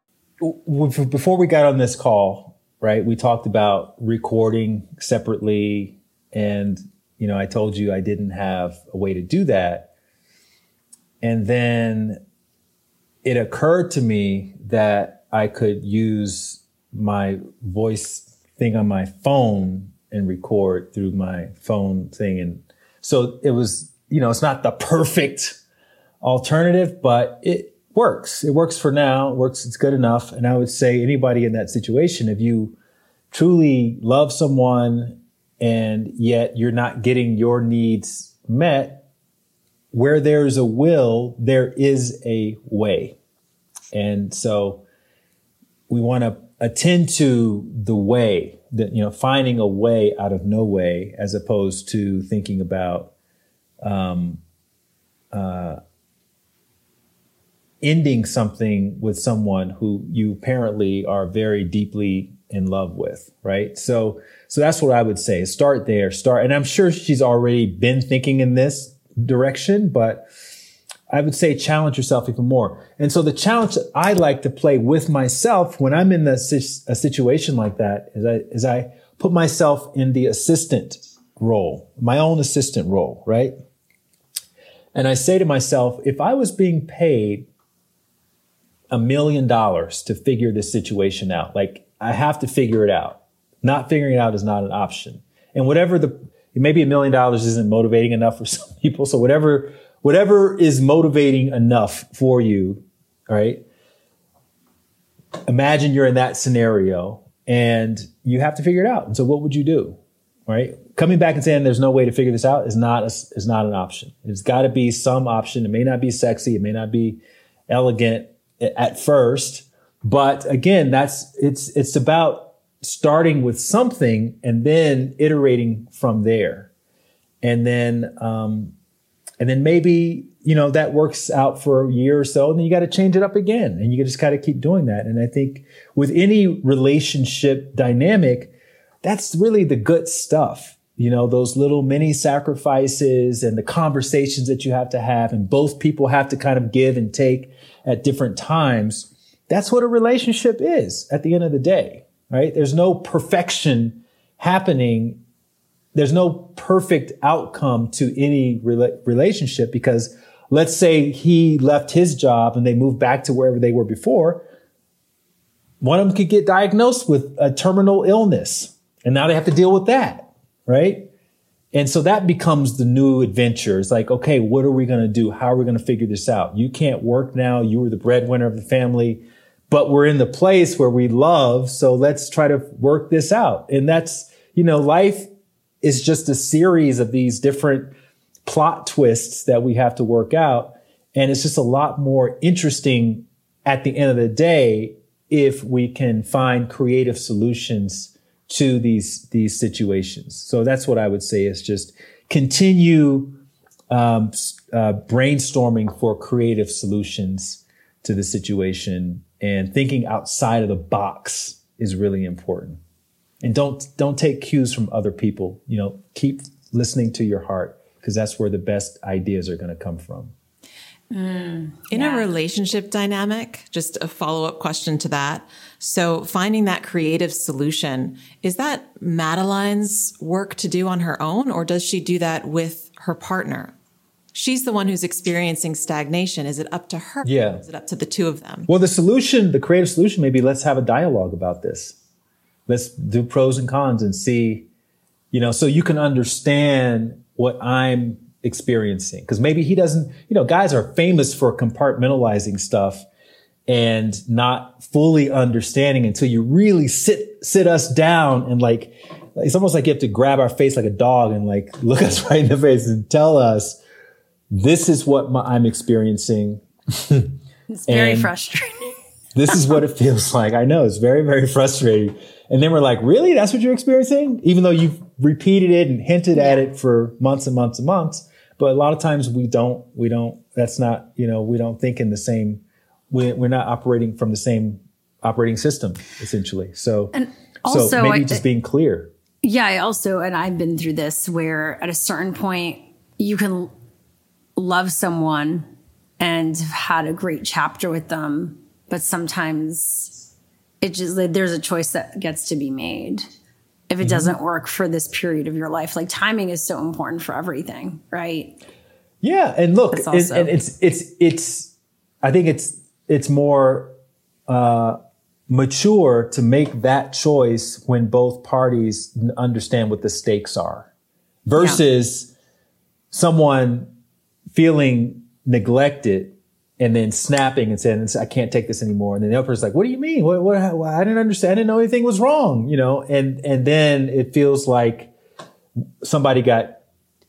Before we got on this call, right, we talked about recording separately, and, I told you I didn't have a way to do that. And then it occurred to me that I could use my voice thing on my phone and record through my phone thing. And so it was, it's not the perfect alternative, but it works. It works for now. It works. It's good enough. And I would say anybody in that situation, if you truly love someone and yet you're not getting your needs met, where there's a will, there is a way. And so we want to attend to the way, that, finding a way out of no way, as opposed to thinking about ending something with someone who you apparently are very deeply in love with, right? So that's what I would say. Start there. And I'm sure she's already been thinking in this direction, but I would say challenge yourself even more. And so the challenge that I like to play with myself when I'm in a situation like that is I put myself in the assistant role, my own assistant role, right? And I say to myself, if I was being paid $1 million to figure this situation out, like I have to figure it out. Not figuring it out is not an option. And maybe $1 million isn't motivating enough for some people. So whatever is motivating enough for you, right? Imagine you're in that scenario and you have to figure it out. And so what would you do, right? Coming back and saying there's no way to figure this out is not an option. It's got to be some option. It may not be sexy. It may not be elegant at first. But again, it's about starting with something and then iterating from there. And then maybe, that works out for a year or so, and then you got to change it up again, and you just got to keep doing that. And I think with any relationship dynamic, that's really the good stuff. those little mini sacrifices and the conversations that you have to have, and both people have to kind of give and take at different times. That's what a relationship is at the end of the day, right? There's no perfection happening. There's no perfect outcome to any relationship, because let's say he left his job and they moved back to wherever they were before. One of them could get diagnosed with a terminal illness, and now they have to deal with that. Right. And so that becomes the new adventure. It's like, okay, what are we going to do? How are we going to figure this out? You can't work now. You were the breadwinner of the family, but we're in the place where we love. So let's try to work this out. And that's, life is just a series of these different plot twists that we have to work out. And it's just a lot more interesting at the end of the day if we can find creative solutions to these situations. So that's what I would say is just continue brainstorming for creative solutions to the situation, and thinking outside of the box is really important. And don't take cues from other people. Keep listening to your heart, because that's where the best ideas are going to come from. In a relationship dynamic, just a follow-up question to that. So finding that creative solution, is that Madeline's work to do on her own, or does she do that with her partner? She's the one who's experiencing stagnation. Is it up to her? Yeah. Or is it up to the two of them? Well, the creative solution, maybe let's have a dialogue about this. Let's do pros and cons and see, so you can understand what I'm experiencing. Because maybe he doesn't, guys are famous for compartmentalizing stuff and not fully understanding until you really sit us down and it's almost like you have to grab our face like a dog and look us right in the face and tell us, this is what I'm experiencing. It's very frustrating. This is what it feels like. I know, it's very, very frustrating. And then we're like, really? That's what you're experiencing? Even though you've repeated it and hinted at it for months and months and months. But a lot of times we don't, that's not, we don't think in the same, we're not operating from the same operating system, essentially. So, and also, so maybe just being clear. Yeah. And I've been through this where at a certain point you can love someone and have had a great chapter with them, but sometimes it just, there's a choice that gets to be made. If it doesn't work for this period of your life, timing is so important for everything, right? Yeah. And look, it's I think it's more, mature to make that choice when both parties understand what the stakes are, versus someone feeling neglected and then snapping and saying, I can't take this anymore. And then the other person's like, what do you mean? What, I didn't understand. I didn't know anything was wrong, and then it feels like somebody got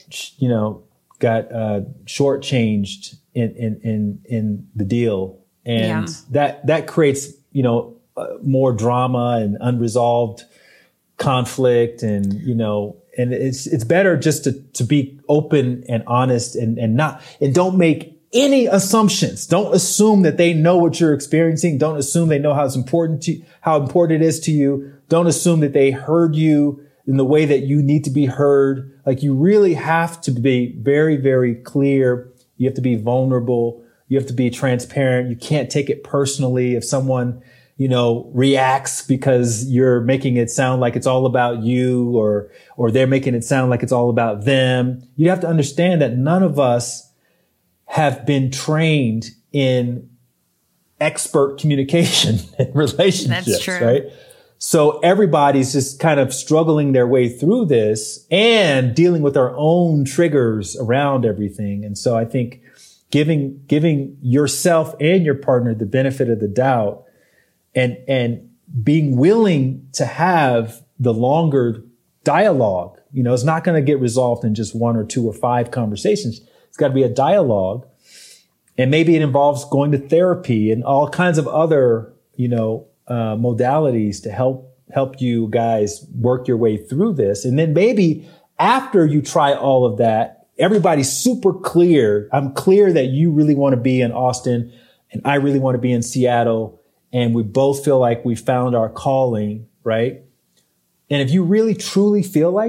shortchanged in the deal. And that creates, more drama and unresolved conflict, and, and it's better just to be open and honest and don't make any assumptions. Don't assume that they know what you're experiencing. Don't assume they know how important it is to you. Don't assume that they heard you in the way that you need to be heard. You really have to be very, very clear. You have to be vulnerable. You have to be transparent. You can't take it personally if someone, reacts because you're making it sound like it's all about you, or they're making it sound like it's all about them. You have to understand that none of us have been trained in expert communication and relationships. That's true. Right? So everybody's just kind of struggling their way through this and dealing with our own triggers around everything. And so I think giving yourself and your partner the benefit of the doubt and being willing to have the longer dialogue, it's not going to get resolved in just 1 or 2 or 5 conversations. It's got to be a dialogue. And maybe it involves going to therapy and all kinds of other, modalities to help you guys work your way through this. And then maybe after you try all of that, everybody's super clear. I'm clear that you really want to be in Austin and I really want to be in Seattle. And we both feel like we found our calling, right? And if you really truly feel like that,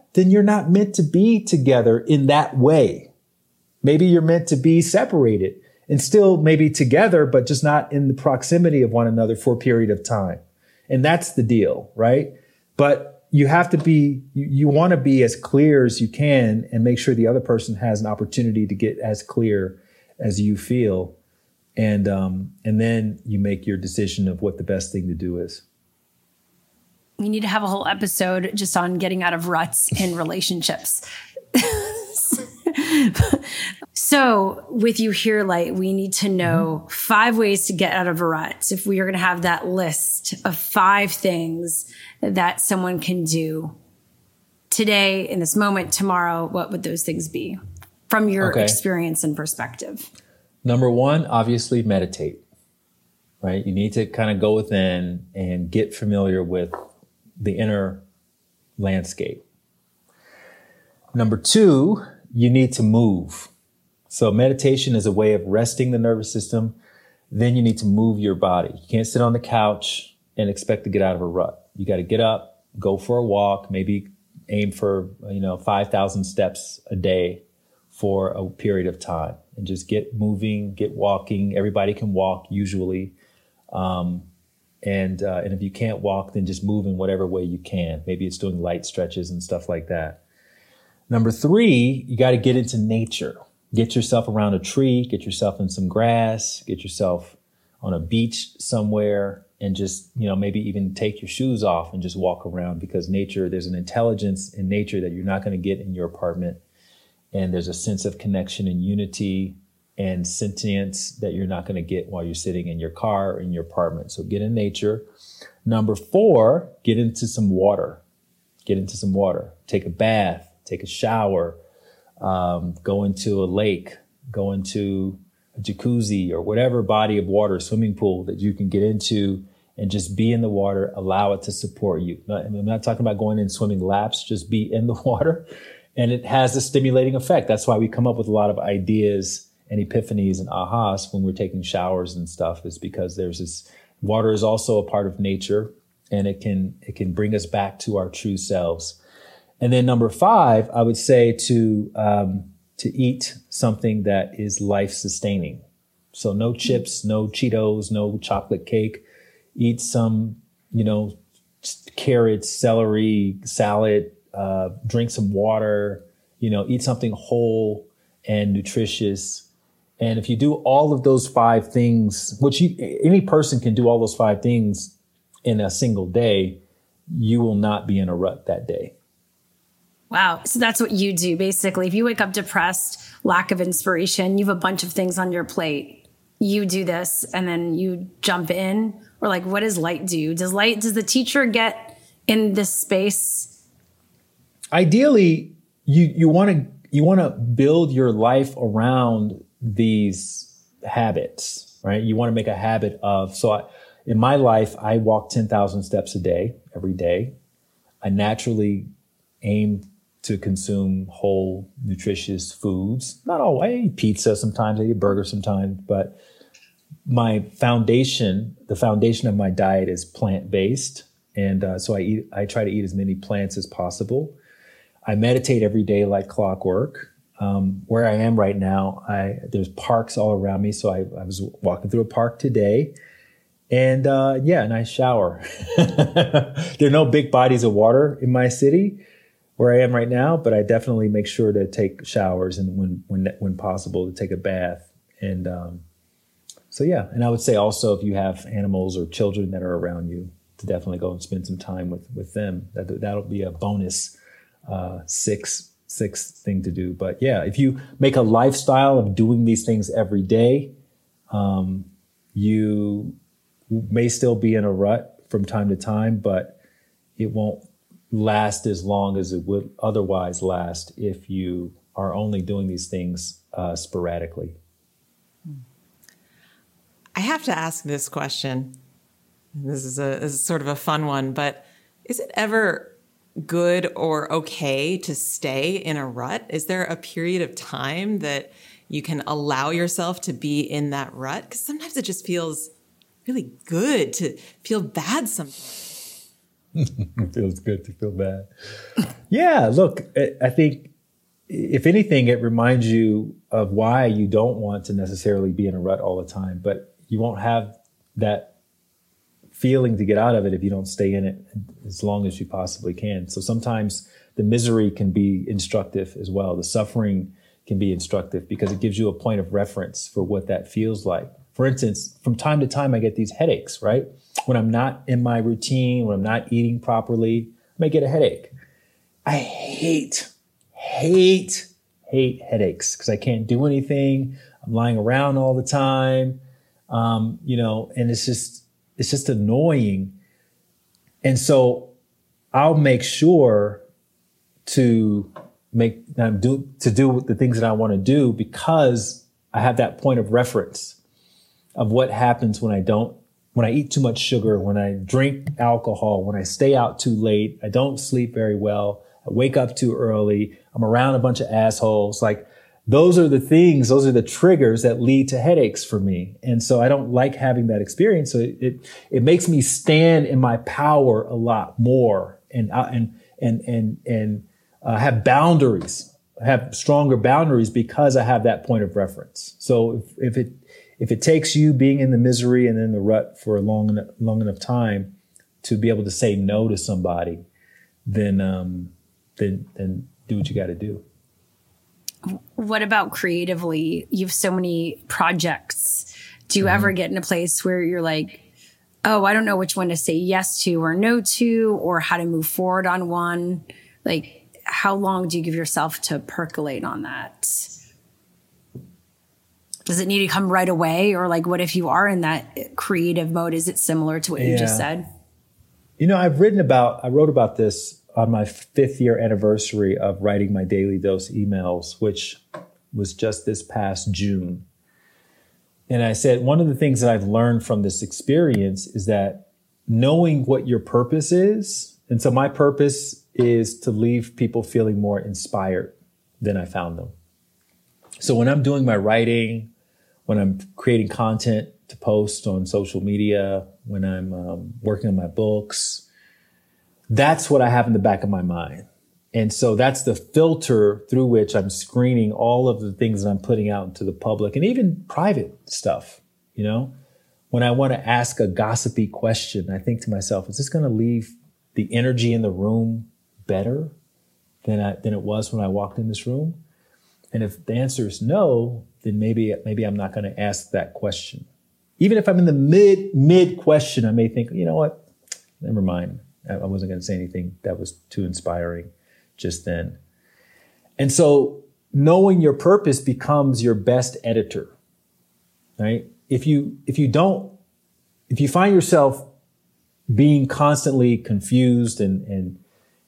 then you're not meant to be together in that way. Maybe you're meant to be separated and still maybe together, but just not in the proximity of one another for a period of time. And that's the deal, right? But you have to be, you want to be as clear as you can and make sure the other person has an opportunity to get as clear as you feel. And then you make your decision of what the best thing to do is. We need to have a whole episode just on getting out of ruts in relationships. So with You Hear Light, we need to know 5 ways to get out of a rut. If we are going to have that list of 5 things that someone can do today, in this moment, tomorrow, what would those things be from your experience and perspective? Number 1, obviously meditate, right? You need to kind of go within and get familiar with the inner landscape. Number 2, you need to move. So meditation is a way of resting the nervous system. Then you need to move your body. You can't sit on the couch and expect to get out of a rut. You got to get up, go for a walk, maybe aim for, 5,000 steps a day for a period of time, and just get moving, get walking. Everybody can walk usually. And if you can't walk, then just move in whatever way you can. Maybe it's doing light stretches and stuff like that. Number 3, you got to get into nature. Get yourself around a tree, get yourself in some grass, get yourself on a beach somewhere, and just, maybe even take your shoes off and just walk around, because nature, there's an intelligence in nature that you're not going to get in your apartment. And there's a sense of connection and unity and sentience that you're not going to get while you're sitting in your car or in your apartment. So get in nature. Number 4, get into some water. Get into some water. Take a bath, take a shower, go into a lake, go into a jacuzzi or whatever body of water, swimming pool that you can get into, and just be in the water. Allow it to support you. I'm not talking about going in swimming laps, just be in the water. And it has a stimulating effect. That's why we come up with a lot of ideas and epiphanies and ahas when we're taking showers and stuff, is because there's this, water is also a part of nature, and it can bring us back to our true selves. And then number 5, I would say to eat something that is life sustaining. So no chips, no Cheetos, no chocolate cake. Eat some, carrots, celery, salad, drink some water, eat something whole and nutritious. And if you do all of those 5 things, which any person can do all those 5 things in a single day, you will not be in a rut that day. Wow. So that's what you do. Basically, if you wake up depressed, lack of inspiration, you have a bunch of things on your plate. You do this and then you jump in. Or like, what does light do? Does the teacher get in this space? Ideally, you want to build your life around these habits, right? You want to make a habit of, in my life, I walk 10,000 steps a day, every day. I naturally aim to consume whole, nutritious foods. Not always. I eat pizza sometimes, I eat burger sometimes, but the foundation of my diet is plant-based. And so I try to eat as many plants as possible. I meditate every day like clockwork. Where I am right now, there's parks all around me. So I was walking through a park today, and and I shower. There are no big bodies of water in my city where I am right now, but I definitely make sure to take showers and when possible to take a bath. And and I would say also, if you have animals or children that are around you, to definitely go and spend some time with them. That'll be a bonus sixth thing to do. But yeah, if you make a lifestyle of doing these things every day, you may still be in a rut from time to time, but it won't last as long as it would otherwise last if you are only doing these things sporadically. I have to ask this question. This is sort of a fun one, but is it ever good or okay to stay in a rut? Is there a period of time that you can allow yourself to be in that rut? Because sometimes it just feels really good to feel bad sometimes. It feels good to feel bad. Yeah, look, I think if anything, it reminds you of why you don't want to necessarily be in a rut all the time, but you won't have that feeling to get out of it if you don't stay in it as long as you possibly can. So sometimes the misery can be instructive as well. The suffering can be instructive because it gives you a point of reference for what that feels like. For instance, from time to time, I get these headaches, right? When I'm not in my routine, when I'm not eating properly, I may get a headache. I hate headaches because I can't do anything. I'm lying around all the time, and it's just annoying. And so I'll make sure to do the things that I want to do because I have that point of reference of what happens when I eat too much sugar, when I drink alcohol, when I stay out too late, I don't sleep very well, I wake up too early, I'm around a bunch of assholes. Like those are the triggers that lead to headaches for me. And so I don't like having that experience. So it makes me stand in my power a lot more and have boundaries, have stronger boundaries because I have that point of reference. So if it takes you being in the misery and in the rut for a long enough time to be able to say no to somebody, then do what you got to do. What about creatively? You have so many projects. Do you ever get in a place where you're like, oh, I don't know which one to say yes to or no to, or how to move forward on one? Like, how long do you give yourself to percolate on that? Does it need to come right away? Or like, what if you are in that creative mode? Is it similar to what you just said? I wrote about this on my 5th year anniversary of writing my Daily Dose emails, which was just this past June. And I said, one of the things that I've learned from this experience is that knowing what your purpose is. And so my purpose is to leave people feeling more inspired than I found them. So when I'm doing my writing, when I'm creating content to post on social media, when I'm working on my books, that's what I have in the back of my mind. And so that's the filter through which I'm screening all of the things that I'm putting out into the public and even private stuff. When I want to ask a gossipy question, I think to myself, is this going to leave the energy in the room better than it was when I walked in this room? And if the answer is no, then maybe I'm not going to ask that question. Even if I'm in the mid question, I may think, you know what? Never mind. I wasn't going to say anything that was too inspiring just then. And so knowing your purpose becomes your best editor, right? If you find yourself being constantly confused and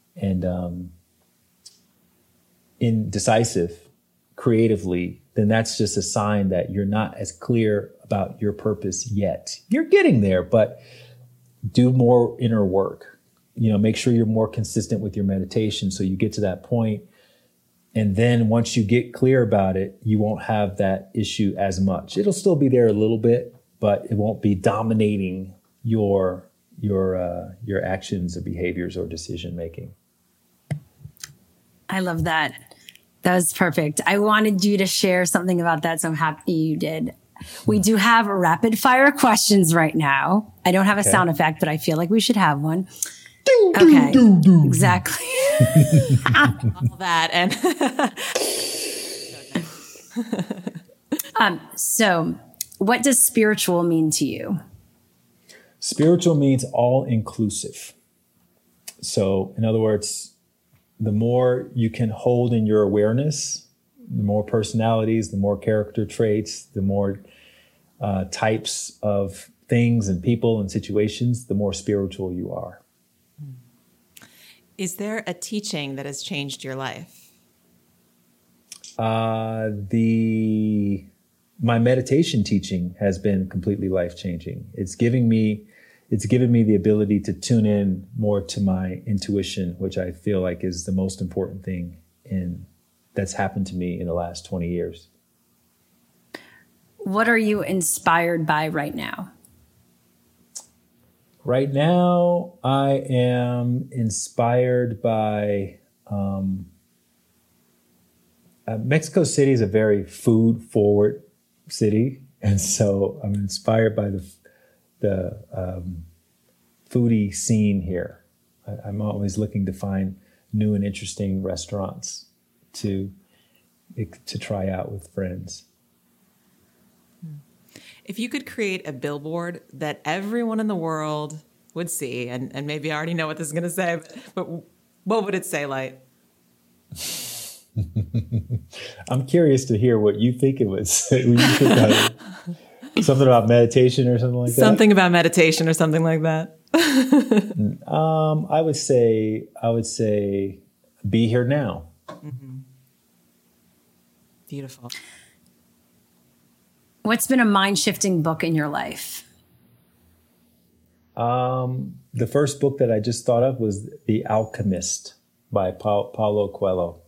indecisive creatively, then that's just a sign that you're not as clear about your purpose yet. You're getting there, but do more inner work. Make sure you're more consistent with your meditation so you get to that point. And then once you get clear about it, you won't have that issue as much. It'll still be there a little bit, but it won't be dominating your actions or behaviors or decision making. I love that. That was perfect. I wanted you to share something about that, so I'm happy you did. We do have rapid fire questions right now. I don't have a sound effect, but I feel like we should have one. Okay, exactly. All that and so what does spiritual mean to you? Spiritual means all inclusive. So in other words, the more you can hold in your awareness, the more personalities, the more character traits, the more types of things and people and situations, the more spiritual you are. Is there a teaching that has changed your life? My meditation teaching has been completely life-changing. It's given me the ability to tune in more to my intuition, which I feel like is the most important thing that's happened to me in the last 20 years. What are you inspired by right now? Right now, I am inspired by Mexico City is a very food-forward city, and so I'm inspired by the foodie scene here. I'm always looking to find new and interesting restaurants to try out with friends. If you could create a billboard that everyone in the world would see, and maybe I already know what this is going to say, but what would it say, Light? I'm curious to hear what you think it would say. Something about meditation or something like that? Something about meditation or something like that. I would say, be here now. Mm-hmm. Beautiful. What's been a mind-shifting book in your life? The first book that I just thought of was The Alchemist by Paulo Coelho.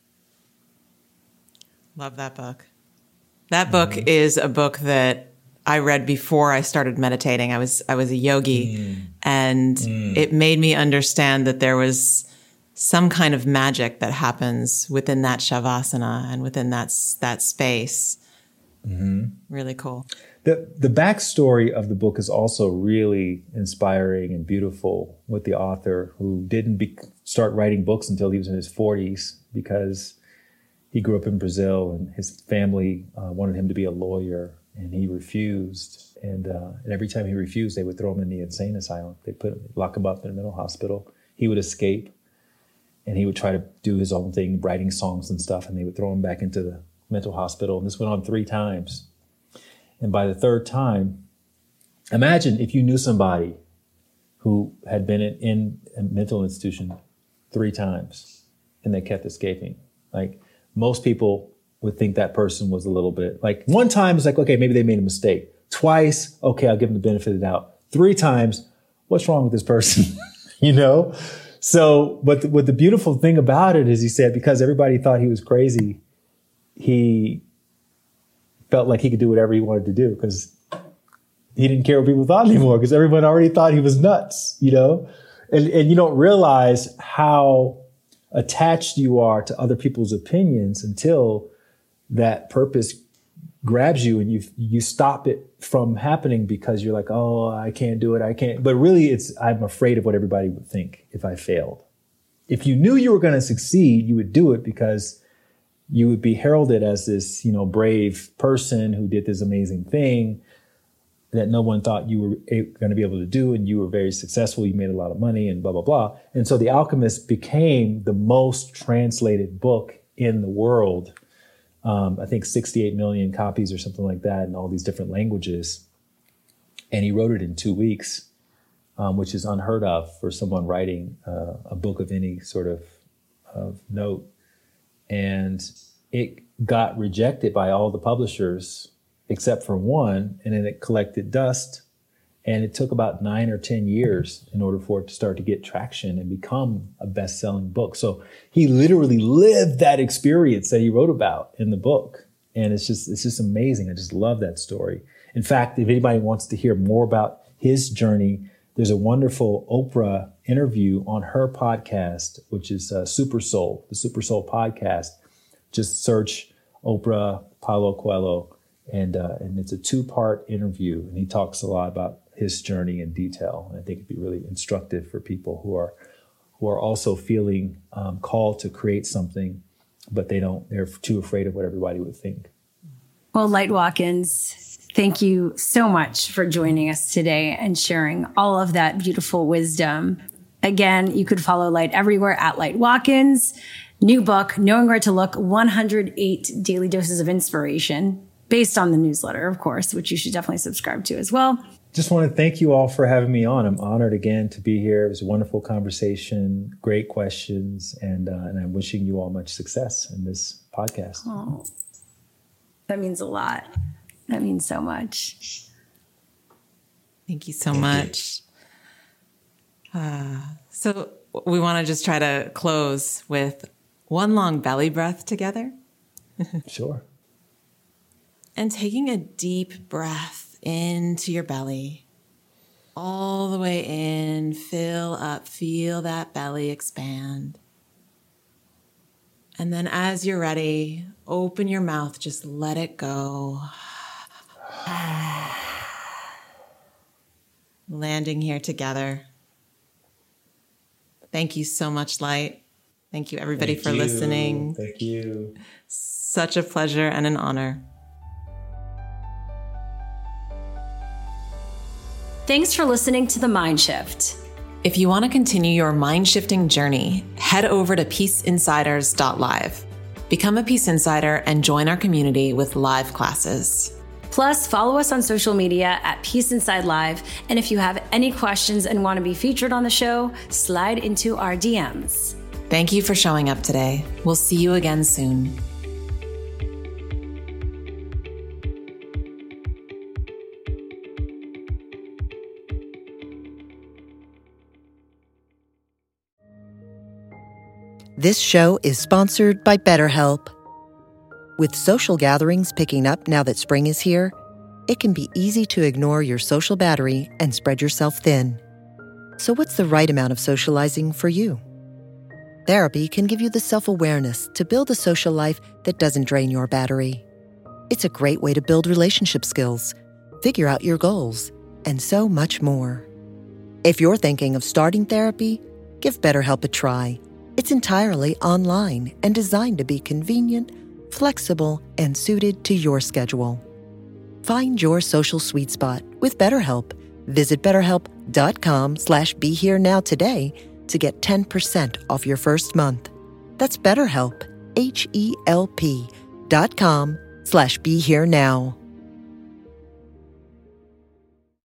Love that book. That book is a book that I read before I started meditating. I was a yogi, and it made me understand that there was some kind of magic that happens within that shavasana and within that space. Mm-hmm. Really cool. The backstory of the book is also really inspiring and beautiful, with the author, who didn't start writing books until he was in his 40s, because he grew up in Brazil and his family wanted him to be a lawyer, and he refused. And every time he refused, they would throw him in the insane asylum. They lock him up in a mental hospital. He would escape, and he would try to do his own thing, writing songs and stuff, and they would throw him back into the mental hospital. And this went on 3 times. And by the 3rd time, imagine if you knew somebody who had been in a mental institution 3 times and they kept escaping. Like, most people would think that person was a little bit, like, 1 time it's like, okay, maybe they made a mistake. Twice, okay, I'll give them the benefit of the doubt. 3 times, what's wrong with this person? You know? So, but what the beautiful thing about it is, he said, because everybody thought he was crazy, he felt like he could do whatever he wanted to do, because he didn't care what people thought anymore, because everyone already thought he was nuts, you know? And you don't realize how attached you are to other people's opinions until that purpose grabs you and you stop it from happening, because you're like, oh, I can't do it. I can't. But really, I'm afraid of what everybody would think if I failed. If you knew you were going to succeed, you would do it, because you would be heralded as this, brave person who did this amazing thing that no one thought you were going to be able to do. And you were very successful. You made a lot of money and blah, blah, blah. And so The Alchemist became the most translated book in the world. I think 68 million copies or something like that in all these different languages. And he wrote it in 2 weeks, which is unheard of for someone writing a book of any sort of note. And it got rejected by all the publishers except for one, and then it collected dust. And it took about 9 or 10 years in order for it to start to get traction and become a best-selling book. So he literally lived that experience that he wrote about in the book. And it's just amazing. I just love that story. In fact, if anybody wants to hear more about his journey, there's a wonderful Oprah interview on her podcast, which is Super Soul, the Super Soul podcast. Just search Oprah Paulo Coelho, and it's a 2-part interview, and he talks a lot about his journey in detail. And I think it'd be really instructive for people who are also feeling called to create something, but they're too afraid of what everybody would think. Well, Light Watkins, thank you so much for joining us today and sharing all of that beautiful wisdom. Again, you could follow Light everywhere at Light Watkins. New book, Knowing Where to Look, 108 Daily Doses of Inspiration, based on the newsletter, of course, which you should definitely subscribe to as well. Just want to thank you all for having me on. I'm honored again to be here. It was a wonderful conversation, great questions, and I'm wishing you all much success in this podcast. Oh, that means a lot. That means so much. Thank you so much. So we want to just try to close with one long belly breath together. Sure. And taking a deep breath into your belly. all the way in, fill up, feel that belly expand. And then as you're ready, open your mouth, just let it go. Landing here together. Thank you so much, Light. Thank you, everybody, for listening. Thank you. Such a pleasure and an honor. Thanks for listening to The Mind Shift. If you want to continue your mind-shifting journey, head over to peaceinsiders.live. Become a Peace Insider and join our community with live classes. Plus, follow us on social media at Peace Inside Live. And if you have any questions and want to be featured on the show, slide into our DMs. Thank you for showing up today. We'll see you again soon. This show is sponsored by BetterHelp. With social gatherings picking up now that spring is here, it can be easy to ignore your social battery and spread yourself thin. So what's the right amount of socializing for you? Therapy can give you the self-awareness to build a social life that doesn't drain your battery. It's a great way to build relationship skills, figure out your goals, and so much more. If you're thinking of starting therapy, give BetterHelp a try. It's entirely online and designed to be convenient, flexible, and suited to your schedule. Find your social sweet spot with BetterHelp. Visit BetterHelp.com/BeHereNow today to get 10% off your first month. That's BetterHelp, HELP.com/BeHereNow.